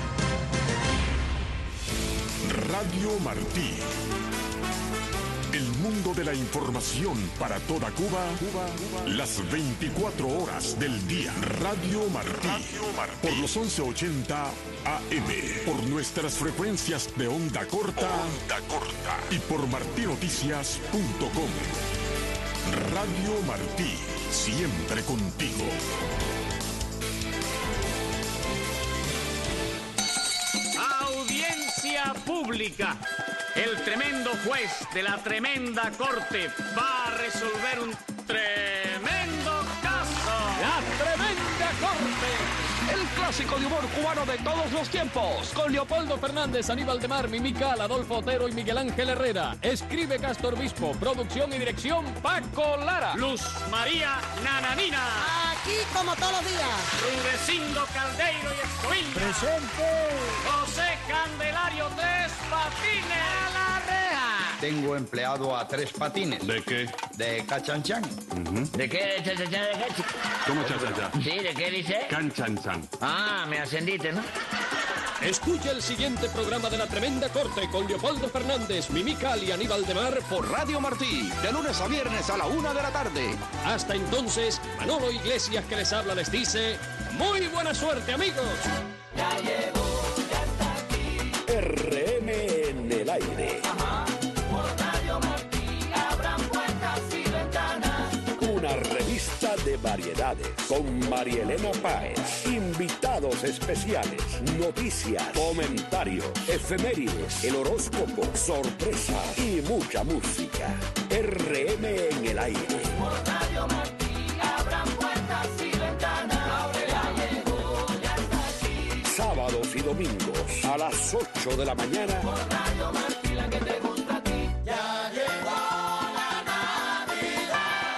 Radio Martí, el mundo de la información para toda Cuba, Cuba, Cuba, las veinticuatro horas del día. Radio Martí, Radio Martí, por los once ochenta A M, por nuestras frecuencias de onda corta, onda corta y por martí noticias punto com. Radio Martí, siempre contigo. Audiencia pública. El tremendo juez de la tremenda corte va a resolver un tremendo caso. La tremenda corte. El clásico de humor cubano de todos los tiempos. Con Leopoldo Fernández, Aníbal de Mar, Mimical, Adolfo Otero y Miguel Ángel Herrera. Escribe Castor Bispo. Producción y dirección Paco Lara. Luz María Nananina. Aquí como todos los días. Rudecindo Caldeiro y Escoviña. Presente. José Candelario Tres Patines. A la reja. Tengo empleado a Tres Patines. ¿De qué? De Cachanchan. Uh-huh. ¿De qué? ¿De chachachán? ¿De qué, chico? ¿Cómo chachachán? Sí, ¿de qué dice? Canchanchan. Ah, me ascendiste, ¿no? Escucha el siguiente programa de La Tremenda Corte con Leopoldo Fernández, Mimical y Aníbal de Mar por Radio Martí, de lunes a viernes a la una de la tarde. Hasta entonces, Manolo Iglesias que les habla les dice, muy buena suerte, amigos. Ya llegó, ya está aquí. R M en el aire. Ajá, por Radio Martí abran puertas y ventanas. Una revista de variedades con María Elena Páez, invitados especiales, noticias, comentarios, efemérides, el horóscopo, sorpresas y mucha música. R M en el aire. Por Radio Martí abran puertas y ventanas. Ya llegó, ya está aquí. Sábados y domingos a las ocho de la mañana. Por Radio Martí, la que te gusta a ti. Ya llegó la Navidad.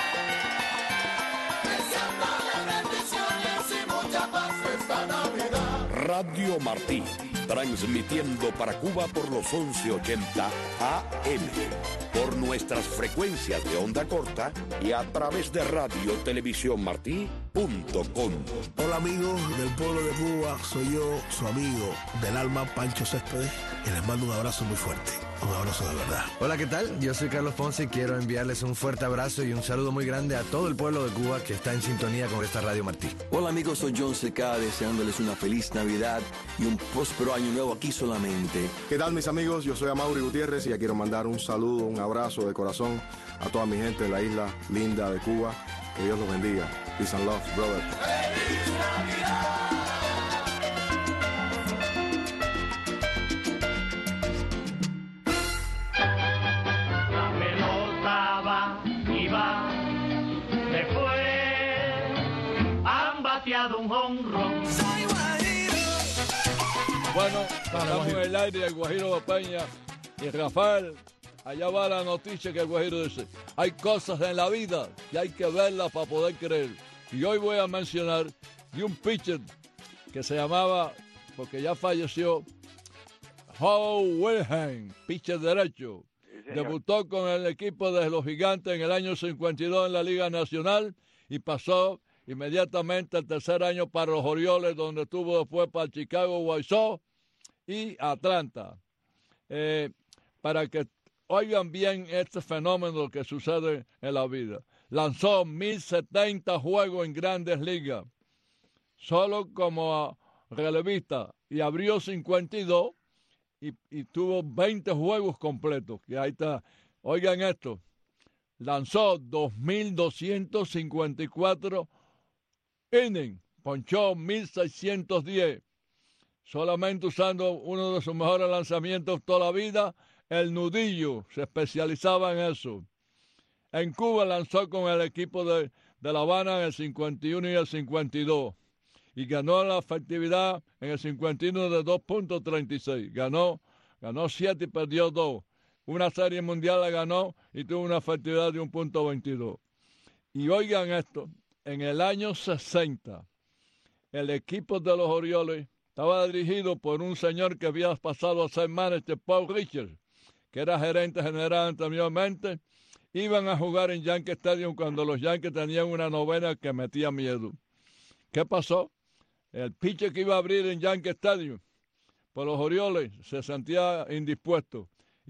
Deseándole bendiciones y mucha paz esta Navidad. Radio Martí, transmitiendo para Cuba por los once ochenta A M, por nuestras frecuencias de onda corta y a través de radio televisión martí punto com. Hola amigos del pueblo de Cuba, soy yo, su amigo del alma, Pancho Céspedes, y les mando un abrazo muy fuerte, un abrazo de verdad. Hola, ¿qué tal? Yo soy Carlos Ponce y quiero enviarles un fuerte abrazo y un saludo muy grande a todo el pueblo de Cuba que está en sintonía con esta Radio Martí. Hola amigos, soy John Secada, deseándoles una feliz Navidad y un próspero año nuevo aquí solamente. ¿Qué tal mis amigos? Yo soy Amaury Gutiérrez y ya quiero mandar un saludo, un abrazo de corazón a toda mi gente de la isla linda de Cuba. Que Dios los bendiga. Peace and love, brother. ¡Feliz Navidad! La pelota va y va. Después han bateado un jonrón. Bueno, estamos en el aire del Guajiro de Peña y Rafael, allá va la noticia que el Guajiro dice, hay cosas en la vida que hay que verlas para poder creer. Y hoy voy a mencionar de un pitcher que se llamaba, porque ya falleció, Howard Wilhelm, pitcher derecho. Sí, Debutó con el equipo de los Gigantes en el año cincuenta y dos en la Liga Nacional y pasó inmediatamente el tercer año para los Orioles, donde estuvo después para Chicago White Sox y Atlanta. Eh, para que oigan bien este fenómeno que sucede en la vida. Lanzó mil setenta juegos en Grandes Ligas, solo como relevista, y abrió cincuenta y dos y, y tuvo veinte juegos completos. Que ahí está. Oigan esto. Lanzó dos mil doscientos cincuenta y cuatro innings, ponchó mil seiscientos diez, solamente usando uno de sus mejores lanzamientos toda la vida, el nudillo, se especializaba en eso. En Cuba lanzó con el equipo de, de La Habana en el cincuenta y uno y el cincuenta y dos, y ganó la efectividad en el cincuenta y uno de dos punto treinta y seis, ganó, ganó siete y perdió dos. Una serie mundial la ganó y tuvo una efectividad de un punto veintidós. Y oigan esto, en el año sesenta, el equipo de los Orioles estaba dirigido por un señor que había pasado a ser manager, Paul Richards, que era gerente general anteriormente. Iban a jugar en Yankee Stadium cuando los Yankees tenían una novena que metía miedo. ¿Qué pasó? El pitcher que iba a abrir en Yankee Stadium por los Orioles se sentía indispuesto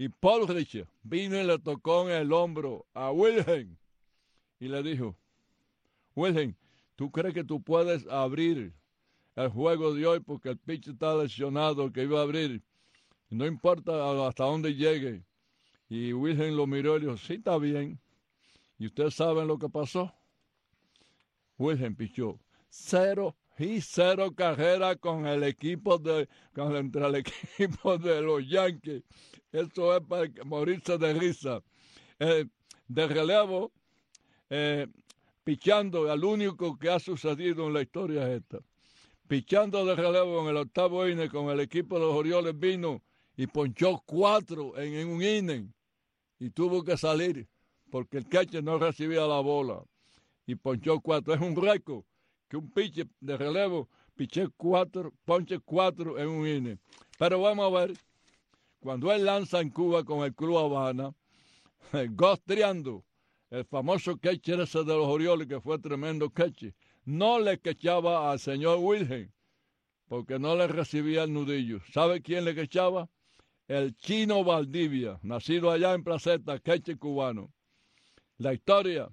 Y Paul Richard vino y le tocó en el hombro a Wilhelm y le dijo, Wilhelm, ¿tú crees que tú puedes abrir el juego de hoy porque el pitcher está lesionado, el que iba a abrir? No importa hasta dónde llegue. Y Wilhelm lo miró y dijo, sí, está bien. ¿Y ustedes saben lo que pasó? Wilhelm pichó cero y cero carreras con el equipo de, con, entre el equipo de los Yankees. Eso es para morirse de risa. Eh, de relevo, eh, pichando, el único que ha sucedido en la historia es esta. Pichando de relevo en el octavo inning con el equipo de los Orioles vino y ponchó cuatro en, en un inning y tuvo que salir porque el catcher no recibía la bola y ponchó cuatro. Es un récord que un pitcher de relevo piche cuatro, ponche cuatro en un inning. Pero vamos a ver, cuando él lanza en Cuba con el Club Habana, Gostriando, el famoso catcher ese de los Orioles que fue tremendo catcher, no le quechaba al señor Wilhelm porque no le recibía el nudillo. ¿Sabe quién le quechaba? El Chino Valdivia, nacido allá en Placeta, catcher cubano. La historia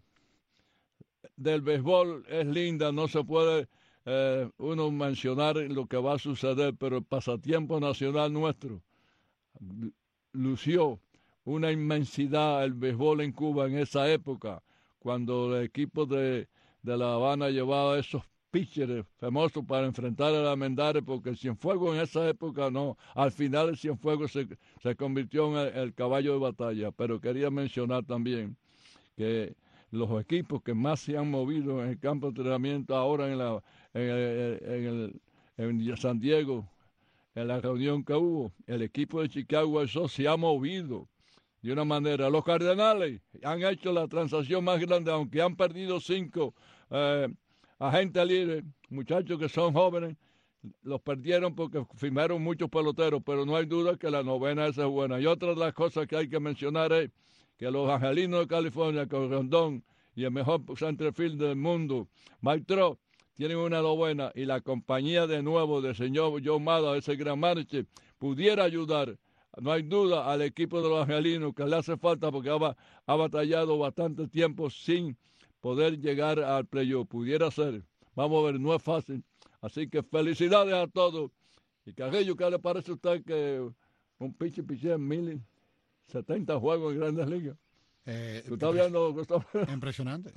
del béisbol es linda, no se puede eh, uno mencionar lo que va a suceder, pero el pasatiempo nacional nuestro lució una inmensidad el béisbol en Cuba en esa época, cuando el equipo de, de La Habana llevaba esos pitchers famosos para enfrentar a la Almendares, porque el Cienfuegos en esa época no, al final el Cienfuegos se, se convirtió en el, el caballo de batalla. Pero quería mencionar también que los equipos que más se han movido en el campo de entrenamiento ahora en, la, en, el, en, el, en San Diego, en la reunión que hubo, el equipo de Chicago eso se ha movido de una manera. Los Cardenales han hecho la transacción más grande, aunque han perdido cinco eh, agentes libres, muchachos que son jóvenes, los perdieron porque firmaron muchos peloteros, pero no hay duda que la novena esa es buena. Y otra de las cosas que hay que mencionar es que los Angelinos de California, con Rondón y el mejor centerfield del mundo, Mike Trout, tienen una novena, y la compañía de nuevo del señor Joe Mada, ese gran manager, pudiera ayudar, no hay duda, al equipo de los Angelinos, que le hace falta porque ha, ha batallado bastante tiempo sin poder llegar al playoff. Pudiera ser, vamos a ver, no es fácil. Así que felicidades a todos. Y Carrillo, ¿qué le parece a usted que un pitcher piche en mil setenta juegos en Grandes Ligas? Eh, ¿Tú estás viendo? Impresionante.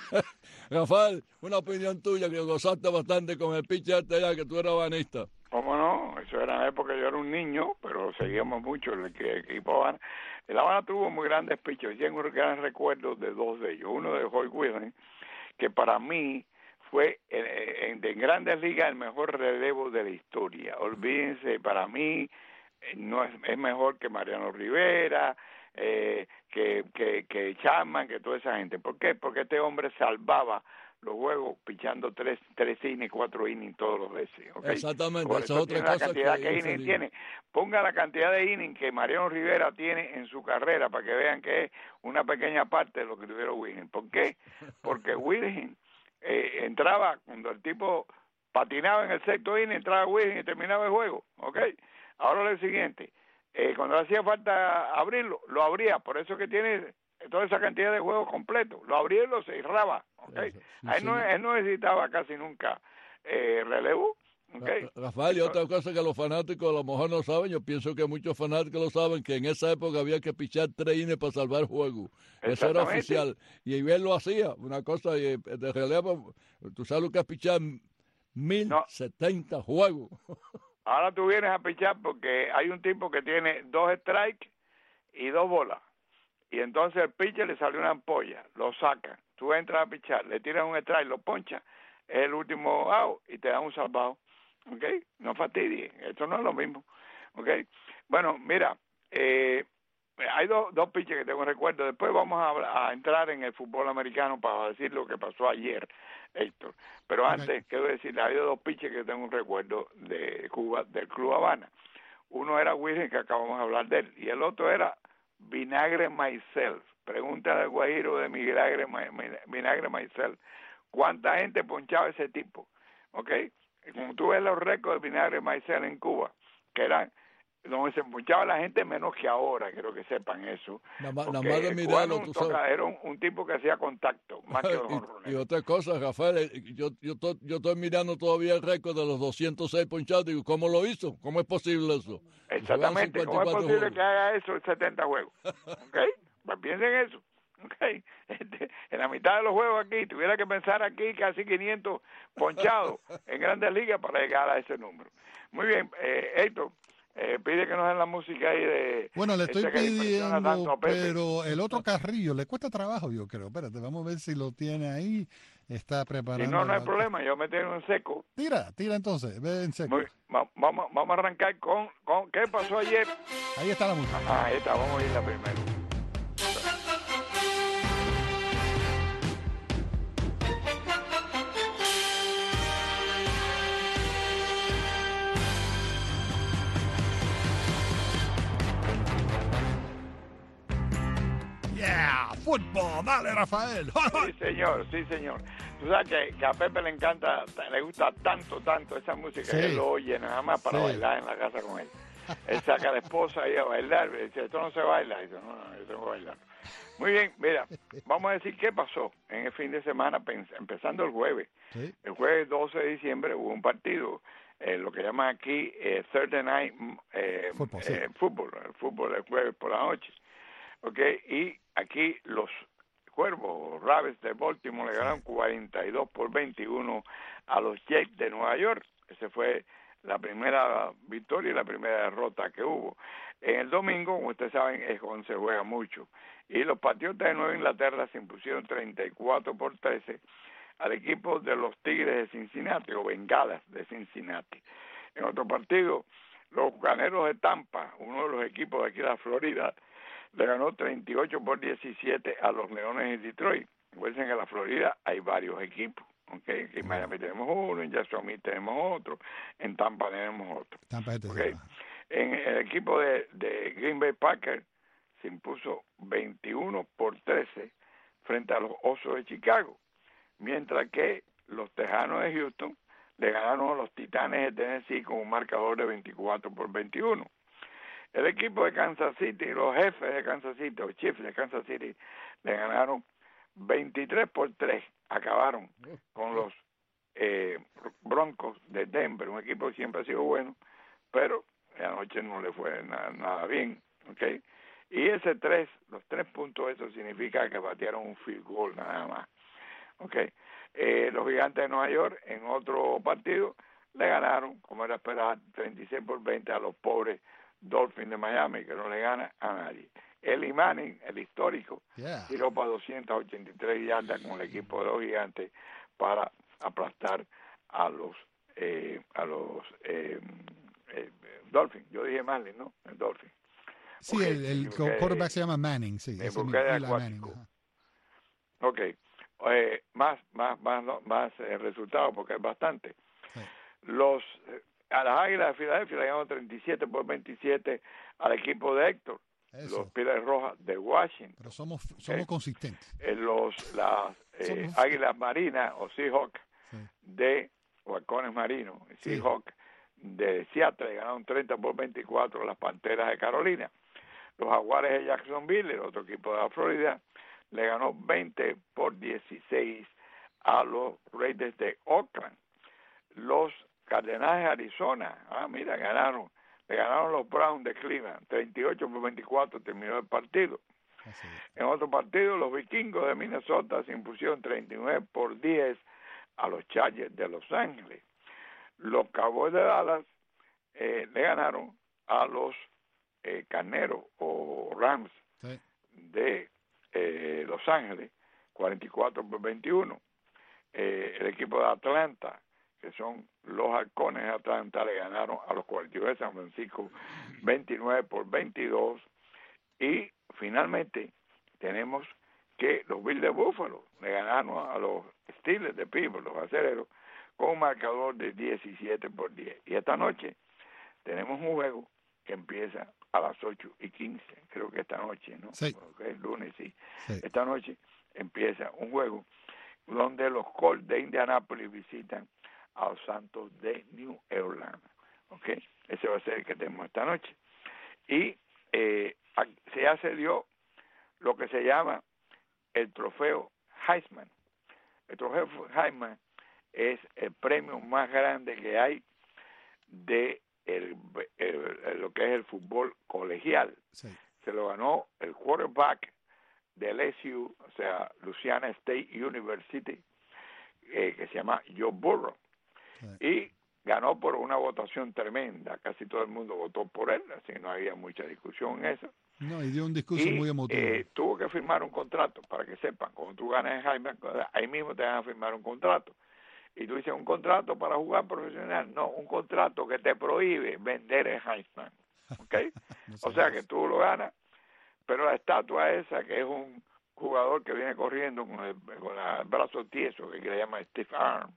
Rafael, una opinión tuya, que gozaste bastante con el pitcher este ya, que tú eras banista. ¿Cómo no? Eso era en la época, yo era un niño, pero seguíamos mucho el, el equipo Habana. El Habana tuvo muy grandes pitchers. Tengo gran recuerdo de dos de ellos. Uno de Hoy Wilhelm, que para mí fue en, en, en Grandes Ligas el mejor relevo de la historia. Olvídense, para mí no es, es mejor que Mariano Rivera, eh, que, que, que Chapman, que toda esa gente. ¿Por qué? Porque este hombre salvaba los juegos pichando tres, tres innings, cuatro innings todos los veces. ¿Okay? Exactamente, Por esa eso es otra tiene cosa la cantidad que, que, que innings tiene. Ponga la cantidad de innings que Mariano Rivera tiene en su carrera para que vean que es una pequeña parte de lo que tuvieron Wilhelm. ¿Por qué? Porque Wilhelm eh, entraba, cuando el tipo patinaba en el sexto inning, entraba Wilhelm y terminaba el juego. ¿Ok? Ahora lo siguiente, eh, cuando le hacía falta abrirlo, lo abría, por eso que tiene toda esa cantidad de juegos completos, lo abría y lo cerraba, ¿okay? Sí, sí, él, no, él no necesitaba casi nunca eh, relevo, ¿okay? Rafael, y otra cosa que los fanáticos a lo mejor no saben, yo pienso que muchos fanáticos lo saben, que en esa época había que pichar tres innings para salvar el juego, eso era oficial, y él lo hacía, una cosa de relevo, tú sabes lo que es pichar mil setenta no. juegos. Ahora tú vienes a pichar porque hay un tipo que tiene dos strikes y dos bolas. Y entonces el pitcher le salió una ampolla, lo saca, tú entras a pichar, le tiras un strike, lo poncha, es el último out y te da un salvado. ¿Ok? No fastidie, esto no es lo mismo. ¿Ok? Bueno, mira, eh, hay dos, dos pitchers que tengo recuerdo. Después vamos a, a entrar en el fútbol americano para decir lo que pasó ayer, Héctor. Pero antes, okay, quiero decirle, hay dos pitchers que tengo un recuerdo de Cuba, del Club Habana. Uno era Wilhelm, que acabamos de hablar de él, y el otro era Vinagre Myself. Pregúntale al Guajiro de Vinagre, Vinagre Myself. ¿Cuánta gente ponchaba ese tipo? ¿Ok? Como tú ves los récords de Vinagre Myself en Cuba, que eran donde se empuchaba la gente menos que ahora, quiero que sepan eso. Nada más, Porque nada más de el mirarlo, cubano tú un sabes. toca- era un, un tipo que hacía contacto, más que los honrones. Y otra cosa, Rafael, eh, yo, yo, to- yo estoy mirando todavía el récord de los doscientos seis ponchados. Digo, ¿cómo lo hizo? ¿Cómo es posible eso? Exactamente, ¿cómo es posible juegos. que haga eso en setenta juegos? ¿Ok? Pues piensen eso. ¿Ok? Este, en la mitad de los juegos aquí, tuviera que pensar aquí casi quinientos ponchados en Grandes Ligas para llegar a ese número. Muy bien, eh, Héctor, eh, pide que nos den la música ahí de... Bueno, le estoy ese que le impresiona tanto pidiendo, a Pepe. pero el otro Carrillo le cuesta trabajo, yo creo. Espérate, vamos a ver si lo tiene ahí. Está preparando. Si no, no hay la- problema, yo me tengo en seco. Tira, tira entonces, ve en seco. Muy- va- vamos, vamos a arrancar con, con... ¿Qué pasó ayer? Ahí está la música. Ah, ahí está, vamos a ir la primero. Yeah, fútbol, dale Rafael. Sí, señor, sí, señor. Tú sabes que, que a Pepe le encanta, le gusta tanto, tanto esa música, Sí. que él lo oye nada más para Sí. bailar en la casa con él. Él saca a la esposa ahí a bailar, y dice, esto no se baila. Y dice, no, no, yo tengo que bailar. Muy bien, mira, vamos a decir qué pasó en el fin de semana, pens- empezando el jueves. Sí. El jueves doce de diciembre hubo un partido, eh, lo que llaman aquí eh, Thursday Night mm, eh, Fútbol, sí. eh, fútbol, el fútbol el jueves por la noche. Okay, y aquí los Cuervos, Rabbits de Baltimore le ganaron cuarenta y dos por veintiuno a los Jets de Nueva York. Esa fue la primera victoria y la primera derrota que hubo. En el domingo, como ustedes saben, es cuando se juega mucho. Y los Patriotas de Nueva Inglaterra se impusieron treinta y cuatro por trece al equipo de los Tigres de Cincinnati, o Bengalas de Cincinnati. En otro partido, los Ganeros de Tampa, uno de los equipos de aquí de la Florida, le ganó treinta y ocho por diecisiete a los Leones de Detroit. Recuerden que en la Florida hay varios equipos. ¿Okay? Aquí en Miami tenemos uno, en Jacksonville tenemos otro, en Tampa tenemos otro. Tampa este ¿Okay? En el equipo de, de Green Bay Packers se impuso veintiuno por trece frente a los Osos de Chicago, mientras que los Tejanos de Houston le ganaron a los Titanes de Tennessee con un marcador de veinticuatro por veintiuno. El equipo de Kansas City, los jefes de Kansas City, los Chiefs de Kansas City, le ganaron veintitrés por tres, acabaron con los eh, Broncos de Denver, un equipo que siempre ha sido bueno, pero anoche no le fue nada, nada bien, ¿ok? Y ese tres, los tres puntos, eso significa que batearon un field goal nada más, ¿ok? Eh, los Gigantes de Nueva York, en otro partido, le ganaron, como era esperar, treinta y seis por veinte a los pobres Dolphins de Miami, que no le gana a nadie. Eli Manning, el histórico, Yeah. tiró para doscientas ochenta y tres yardas con el equipo de los Gigantes para aplastar a los eh, a los eh, eh, Dolphins. Yo dije Manning, ¿no? El Dolphin. Sí, Okay, el, el me equivoqué. quarterback se llama Manning, sí. Me ese equivoqué mismo, de Eli acuático. Manning, ajá. Ok, eh, más más más no, más eh, resultados porque es bastante. Sí. Los eh, a las Águilas de Filadelfia le ganaron treinta y siete por veintisiete al equipo de Héctor. Eso. Los Pieles Rojas de Washington. Pero somos, somos Eh, consistentes. Eh, los las eh, Somos- Águilas Marinas o Seahawks Sí. de o Halcones Marinos, Sí. Seahawks de Seattle ganaron treinta por veinticuatro a las Panteras de Carolina. Los Jaguares de Jacksonville, el otro equipo de la Florida, le ganó veinte por dieciséis a los Raiders de Oakland. Los Cardenales de Arizona, ah, mira, ganaron, le ganaron los Browns de Cleveland, treinta y ocho por veinticuatro terminó el partido. Así es. En otro partido, los Vikingos de Minnesota se impusieron treinta y nueve por diez a los Chargers de Los Ángeles. Los Cowboys de Dallas eh, le ganaron a los eh, Carneros o Rams Sí. de eh, Los Ángeles, cuarenta y cuatro por veintiuno. Eh, el equipo de Atlanta, que son los Halcones de Atlanta, le ganaron a los cuarenta y dos de San Francisco, veintinueve por veintidós. Y finalmente tenemos que los Bills de Buffalo le ganaron a los Steelers de Pittsburgh, los aceleros, con un marcador de diecisiete por diez. Y esta noche tenemos un juego que empieza a las ocho y quince, creo que esta noche, ¿no? Sí. Okay, el lunes, sí. Sí. Esta noche empieza un juego donde los Colts de Indianápolis visitan a los Santos de New Orleans. ¿Ok? Ese va a ser el que tenemos esta noche. y eh, se ya se dio lo que se llama el trofeo Heisman. El trofeo Heisman es el premio más grande que hay de el, el, el, lo que es el fútbol colegial. Sí. Se lo ganó el quarterback del L S U, o sea, Louisiana State University, eh, que se llama Joe Burrow. Sí. Y ganó por una votación tremenda, casi todo el mundo votó por él, así que no había mucha discusión en eso. No, y dio un discurso y, muy emotivo. Eh, tuvo que firmar un contrato, para que sepan, cuando tú ganas en Heisman, ahí mismo te van a firmar un contrato. Y tú dices, ¿un contrato para jugar profesional? No, un contrato que te prohíbe vender el Heisman. ¿Okay? No o sea que tú lo ganas, pero la estatua esa, que es un jugador que viene corriendo con el, con el brazo tieso, que le llama Steve Arm,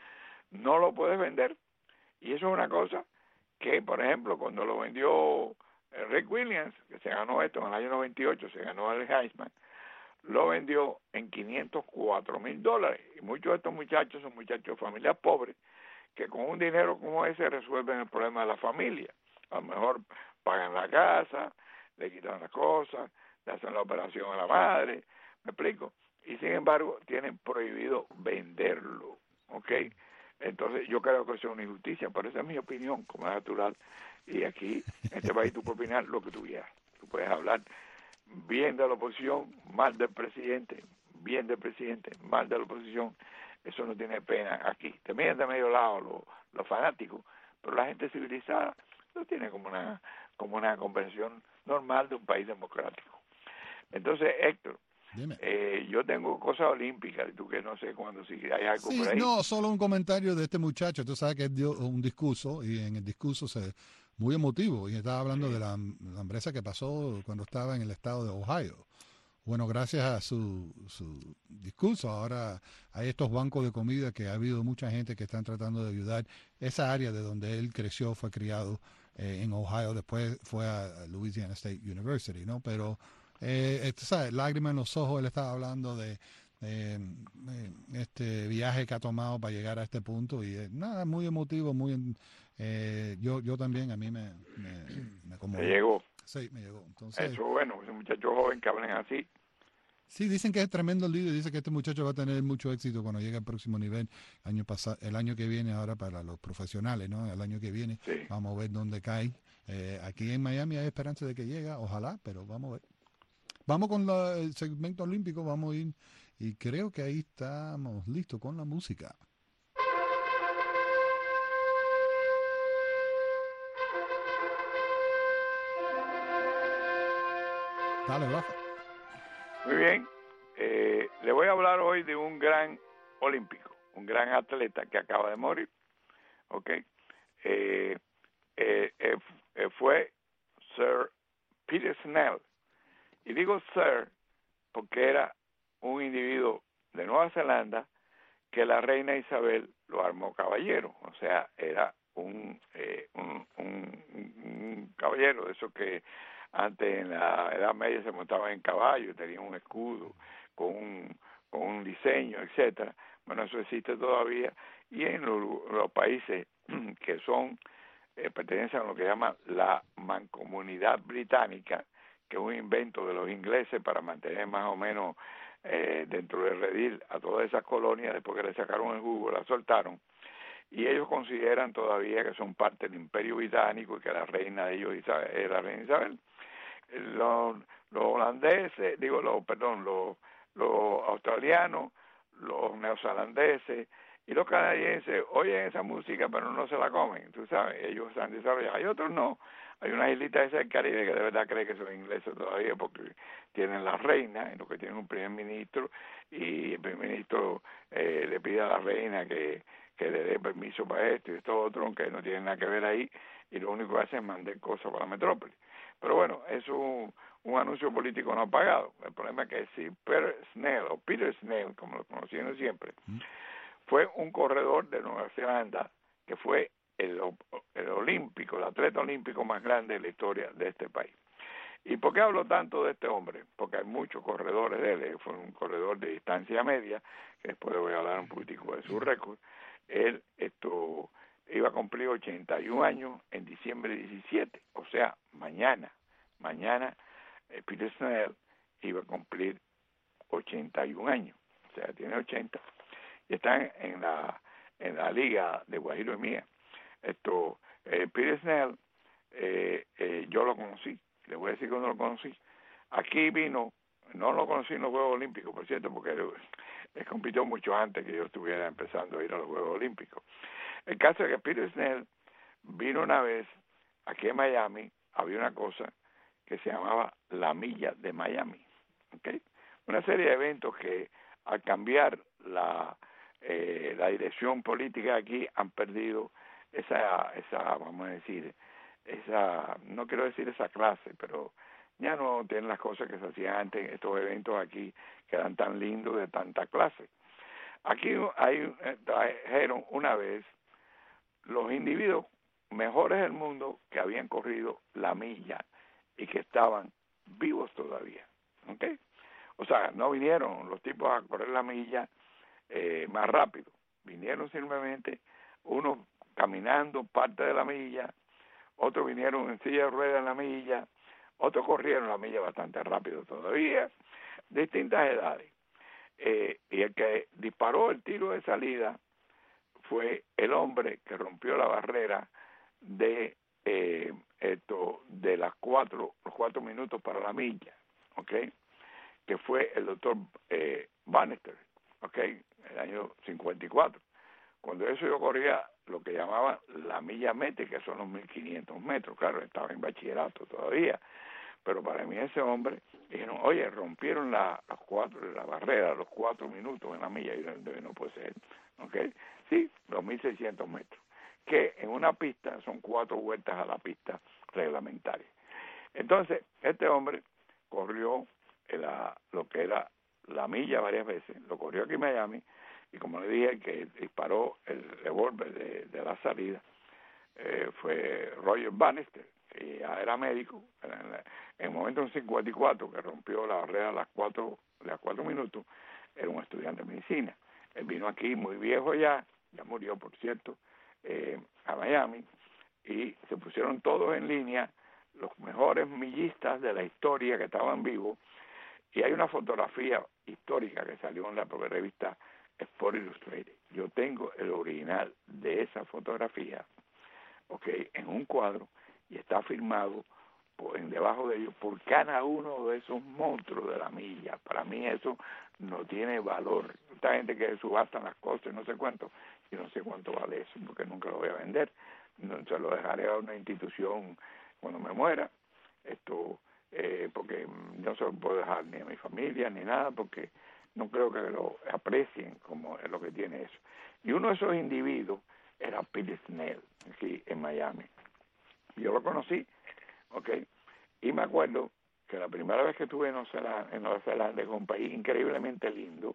no lo puedes vender. Y eso es una cosa que, por ejemplo, cuando lo vendió Rick Williams, que se ganó esto en el año noventa y ocho, se ganó el Heisman, lo vendió en quinientos cuatro mil dólares. Y muchos de estos muchachos son muchachos de familias pobres que con un dinero como ese resuelven el problema de la familia. A lo mejor pagan la casa, le quitan las cosas, le hacen la operación a la madre, ¿me explico? Y sin embargo tienen prohibido venderlo, ¿ok? Entonces yo creo que eso es una injusticia, pero esa es mi opinión, como es natural. Y aquí, en este país, tú puedes opinar lo que tú quieras. Tú puedes hablar bien de la oposición, mal del presidente, bien del presidente, mal de la oposición. Eso no tiene pena aquí. Te miran de medio lado los, los fanáticos, pero la gente civilizada lo tiene como una como una convención normal de un país democrático. Entonces, Héctor, eh, yo tengo cosas olímpicas, tú que no sé cuándo, si hay algo sí, por ahí. No, solo un comentario de este muchacho. Tú sabes que él dio un discurso y en el discurso se muy emotivo y estaba hablando sí. de la, la hambreza que pasó cuando estaba en el estado de Ohio. Bueno, gracias a su, su discurso ahora hay estos bancos de comida que ha habido mucha gente que están tratando de ayudar. Esa área de donde él creció, fue criado eh, en Ohio, después fue a Louisiana State University, ¿no? Pero, eh, ¿sabes? Lágrimas en los ojos, él estaba hablando de, de, de este viaje que ha tomado para llegar a este punto y eh, nada, muy emotivo, muy... Eh, yo yo también, a mí me... Me, me, como, me llegó. Sí, me llegó. Entonces, eso bueno, ese muchacho joven que hablan así. Sí, dicen que es tremendo líder, dice que este muchacho va a tener mucho éxito cuando llegue al próximo nivel, año pasado, el año que viene ahora para los profesionales, ¿no? El año que viene sí. Vamos a ver dónde cae. Eh, aquí en Miami hay esperanza de que llegue, ojalá, pero vamos a ver. Vamos con la, el segmento olímpico, vamos a ir y creo que ahí estamos listos con la música. Dale, Rafa. Muy bien, eh, le voy a hablar hoy de un gran olímpico, un gran atleta que acaba de morir, ¿ok? Eh, eh, eh, fue Sir Peter Snell, y digo Sir porque era un individuo de Nueva Zelanda que la reina Isabel lo armó caballero, o sea, era un, eh, un, un, un caballero de esos que antes en la Edad Media se montaban en caballo, tenían un escudo con un, con un diseño, etcétera. Bueno, eso existe todavía y en los, los países que son eh, pertenecen a lo que llama la Mancomunidad Británica, que es un invento de los ingleses para mantener más o menos eh, dentro del redil a todas esas colonias. Después que le sacaron el jugo, la soltaron. Y ellos consideran todavía que son parte del Imperio Británico y que la reina de ellos Isabel, es la reina Isabel. Los, los holandeses, digo, los, perdón, los, los australianos, los neozelandeses y los canadienses oyen esa música pero no se la comen, tú sabes, ellos se han desarrollado. Hay otros no, hay unas islitas del Caribe que de verdad creen que son ingleses todavía porque tienen la reina, en lo que tienen un primer ministro y el primer ministro eh, le pide a la reina que que le dé permiso para esto y esto otro, aunque no tiene nada que ver ahí, y lo único que hace es mandar cosas para la metrópoli. Pero bueno, es un, un anuncio político no pagado. El problema es que si Peter Snell, o Peter Snell, como lo conocieron siempre, ¿Mm? fue un corredor de Nueva Zelanda, que fue el, el olímpico, el atleta olímpico más grande de la historia de este país. ¿Y por qué hablo tanto de este hombre? Porque hay muchos corredores de él. Fue un corredor de distancia media, que después le voy a hablar un poquitico de su récord. Él esto iba a cumplir ochenta y un años en diciembre diecisiete, o sea, mañana. mañana eh, Peter Snell iba a cumplir ochenta y un años, o sea, tiene ochenta, y están en la en la liga de Guajiro y Mía. Esto, eh, Peter Snell, eh, eh, yo lo conocí, le voy a decir cuando lo conocí. Aquí vino, no lo conocí en los Juegos Olímpicos, por cierto, porque él, él compitió mucho antes que yo estuviera empezando a ir a los Juegos Olímpicos. El caso es que Peter Snell vino una vez aquí en Miami, había una cosa que se llamaba la Milla de Miami, ¿okay? Una serie de eventos que al cambiar la eh, la dirección política aquí han perdido esa esa vamos a decir esa no quiero decir esa clase, pero ya no tienen las cosas que se hacían antes. Estos eventos aquí que eran tan lindos, de tanta clase. Aquí hay trajeron una vez los individuos mejores del mundo que habían corrido la milla y que estaban vivos todavía, ¿ok? O sea, no vinieron los tipos a correr la milla eh, más rápido, vinieron simplemente unos caminando parte de la milla, otros vinieron en silla de ruedas en la milla, otros corrieron la milla bastante rápido todavía, distintas edades. Eh, y el que disparó el tiro de salida fue el hombre que rompió la barrera de eh, esto de las cuatro los cuatro minutos para la milla, ¿ok? Que fue el doctor eh, Bannister, ¿ok? El año cincuenta y cuatro. Cuando eso yo corría lo que llamaban la milla métrica, que son los mil quinientos metros, claro, estaba en bachillerato todavía, pero para mí ese hombre, dijeron, oye, rompieron la, las cuatro, la barrera, los cuatro minutos en la milla, y yo, no puede ser, ¿ok? Sí, dos mil seiscientos metros, que en una pista son cuatro vueltas a la pista reglamentaria. Entonces, este hombre corrió la, lo que era la milla varias veces, lo corrió aquí en Miami, y como le dije, que disparó el revólver de, de la salida eh, fue Roger Bannister, que ya era médico, en, en, en el momento en cincuenta y cuatro, que rompió la barrera a las cuatro, a las cuatro minutos, era un estudiante de medicina. Él vino aquí muy viejo ya, ya murió por cierto, eh, a Miami, y se pusieron todos en línea, los mejores millistas de la historia que estaban vivos, y hay una fotografía histórica que salió en la propia revista Sport Illustrated. Yo tengo el original de esa fotografía, ok, en un cuadro, y está firmado por, en debajo de ellos por cada uno de esos monstruos de la milla. Para mí eso no tiene valor. Esta gente que subastan las cosas y no sé cuánto, y no sé cuánto vale eso, porque nunca lo voy a vender. No, se lo dejaré a una institución cuando me muera, esto eh, porque no se lo puedo dejar ni a mi familia ni nada, porque no creo que lo aprecien como es lo que tiene eso. Y uno de esos individuos era Peter Snell, aquí en Miami. Yo lo conocí, ok, y me acuerdo que la primera vez que estuve en Nueva Zelanda, en Nueva Zelanda, que es un país increíblemente lindo,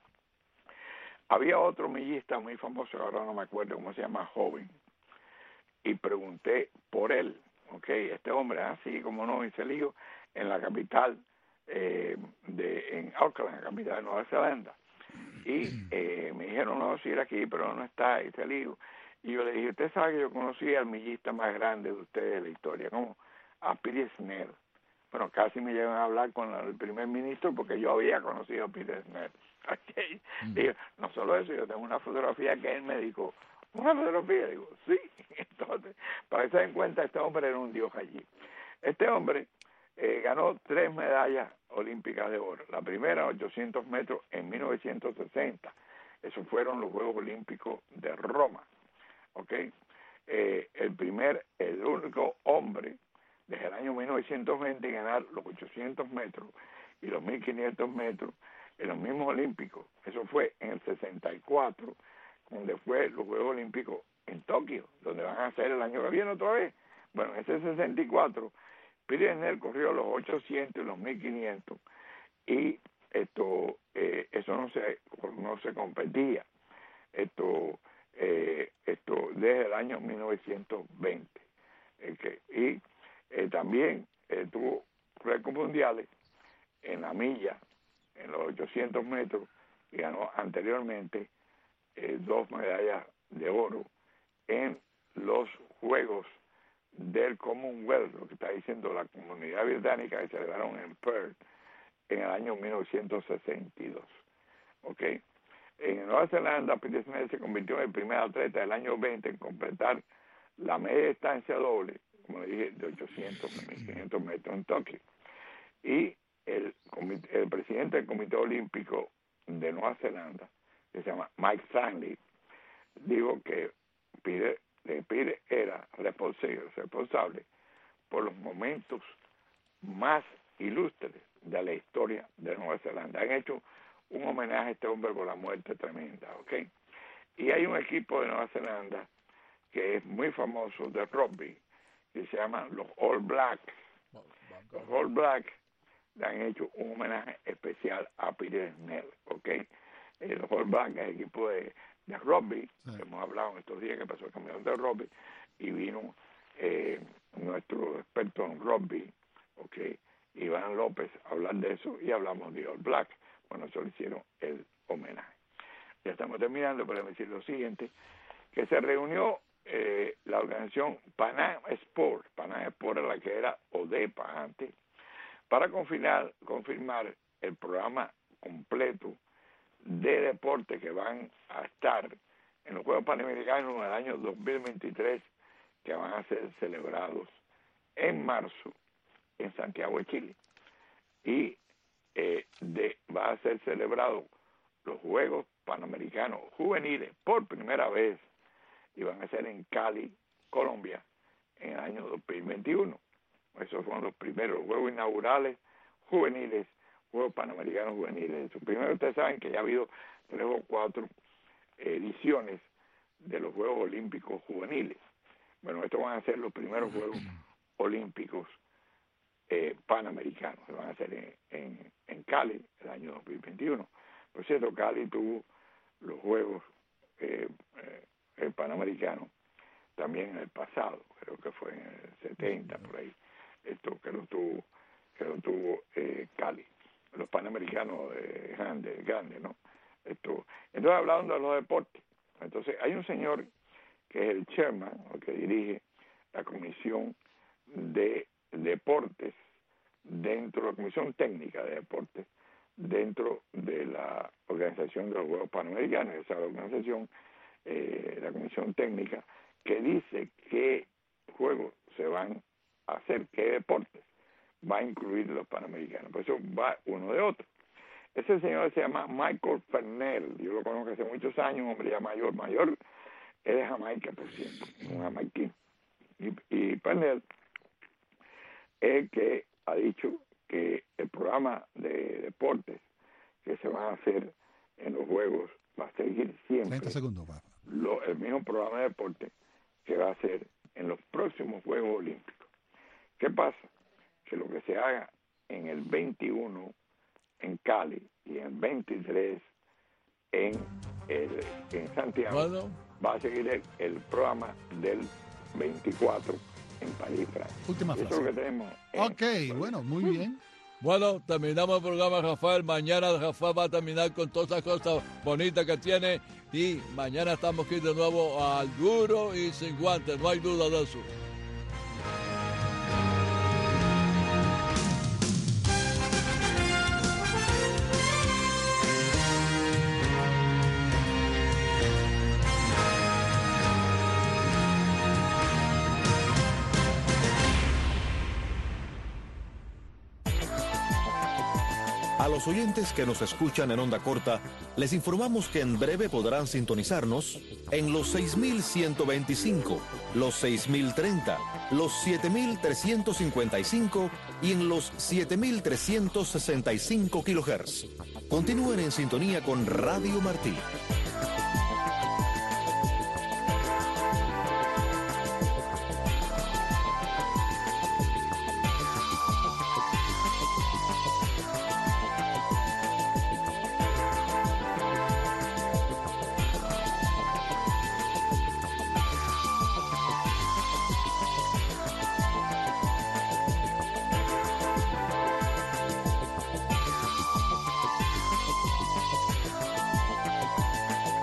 había otro millista muy famoso, ahora no me acuerdo cómo se llama, joven, y pregunté por él, ok, este hombre, así como no, y se elijo en la capital, eh, de en Auckland, la capital de Nueva Zelanda, y eh, me dijeron, no, sí era aquí, pero no está, y se elijo. Y yo le dije, usted sabe que yo conocí al millista más grande de ustedes de la historia, como a Peter Snell. Bueno, casi me llevan a hablar con el primer ministro porque yo había conocido a Peter Snell. Okay. Mm. Digo, no solo eso, yo tengo una fotografía que él me dijo, ¿una fotografía? Digo, sí. Entonces, para que se den cuenta, este hombre era un dios allí. Este hombre eh, ganó tres medallas olímpicas de oro. La primera, ochocientos metros, en mil novecientos sesenta. Esos fueron los Juegos Olímpicos de Roma. ¿Ok? Eh, el primer, el único hombre desde el año mil novecientos veinte en ganar los ochocientos metros y los mil quinientos metros en los mismos olímpicos. Eso fue en el sesenta y cuatro, donde fue los Juegos Olímpicos en Tokio, donde van a hacer el año que viene otra vez. Bueno, en ese sesenta y cuatro, Peter Snell corrió los ochocientos y los mil quinientos, y esto, eh, eso no se, no se competía. Esto, eh, esto desde el año mil novecientos veinte. Eh, que, y eh, también eh, tuvo récords mundiales en la milla, en los ochocientos metros, y ganó anteriormente eh, dos medallas de oro en los Juegos del Commonwealth, lo que está diciendo la comunidad británica, que celebraron en Perth en el año mil novecientos sesenta y dos. ¿Ok? En Nueva Zelanda, Peter Smith se convirtió en el primer atleta del año veinte en completar la media distancia doble, como le dije, de ochocientos a mil quinientos metros en Tokio. Y el, el presidente del Comité Olímpico de Nueva Zelanda, que se llama Mike Stanley, dijo que Peter, Peter era responsable, responsable por los momentos más ilustres de la historia de Nueva Zelanda. Han hecho un homenaje a este hombre por la muerte tremenda, ¿ok? Y hay un equipo de Nueva Zelanda que es muy famoso de rugby, que se llama los All Blacks. Los All Blacks le han hecho un homenaje especial a Peter Snell, ¿ok? Eh, los All Blacks es el equipo de, de rugby, sí. Que hemos hablado en estos días que pasó el campeonato de rugby, y vino eh, nuestro experto en rugby, ¿ok? Iván López, a hablar de eso, y hablamos de All Blacks. Bueno, eso le hicieron el homenaje. Ya estamos terminando, pero decir lo siguiente, que se reunió eh, la organización Panam Sport, Panam Sport era la que era ODEPA antes, para confirmar, confirmar el programa completo de deporte que van a estar en los Juegos Panamericanos del año dos mil veintitrés, que van a ser celebrados en marzo en Santiago de Chile. Y eh, de, va a ser celebrado los Juegos Panamericanos Juveniles por primera vez, y van a ser en Cali, Colombia, en el año dos mil veintiuno. Esos fueron los primeros Juegos inaugurales juveniles, Juegos Panamericanos Juveniles. Primero, ustedes saben que ya ha habido tres o cuatro ediciones de los Juegos Olímpicos Juveniles. Bueno, estos van a ser los primeros Juegos Olímpicos eh, Panamericanos. Se van a hacer en, en, en Cali el año dos mil veintiuno. Por cierto, Cali tuvo los Juegos eh, eh, el Panamericano también en el pasado, creo que fue en el setenta, por ahí, esto que lo tuvo, que lo tuvo eh, Cali, los Panamericanos eh, grandes, grandes, ¿no? Esto, entonces hablando de los deportes, entonces hay un señor que es el chairman, o que dirige la Comisión de Deportes dentro de la Comisión Técnica de Deportes dentro de la organización de los Juegos Panamericanos, esa organización, eh, la Comisión Técnica, que dice qué juegos se van a hacer, qué deportes va a incluir los Panamericanos. Por eso va uno de otro. Ese señor se llama Michael Pernell, yo lo conozco hace muchos años, un hombre ya mayor, mayor, es de Jamaica, por cierto, un jamaiquín. Y, y Pernell es el que ha dicho que el programa de deportes que se van a hacer en los Juegos va a seguir siempre treinta segundos, papá. Lo, el mismo programa de deporte que va a hacer en los próximos Juegos Olímpicos. ¿Qué pasa? Que lo que se haga en el veintiuno en Cali y en el veintitrés en, el, en Santiago, bueno, va a seguir el, el programa del veinticuatro en París, Francia. Última frase. Eso es lo que tenemos. Ok, en... bueno, muy bien. Bueno, terminamos el programa, Rafael. Mañana Rafael va a terminar con todas esas cosas bonitas que tiene. Y mañana estamos aquí de nuevo al duro y sin guantes. No hay duda de eso. A los oyentes que nos escuchan en onda corta, les informamos que en breve podrán sintonizarnos en los seis mil ciento veinticinco, los seis mil treinta, los siete mil trescientos cincuenta y cinco y en los siete mil trescientos sesenta y cinco kilohertz. Continúen en sintonía con Radio Martí.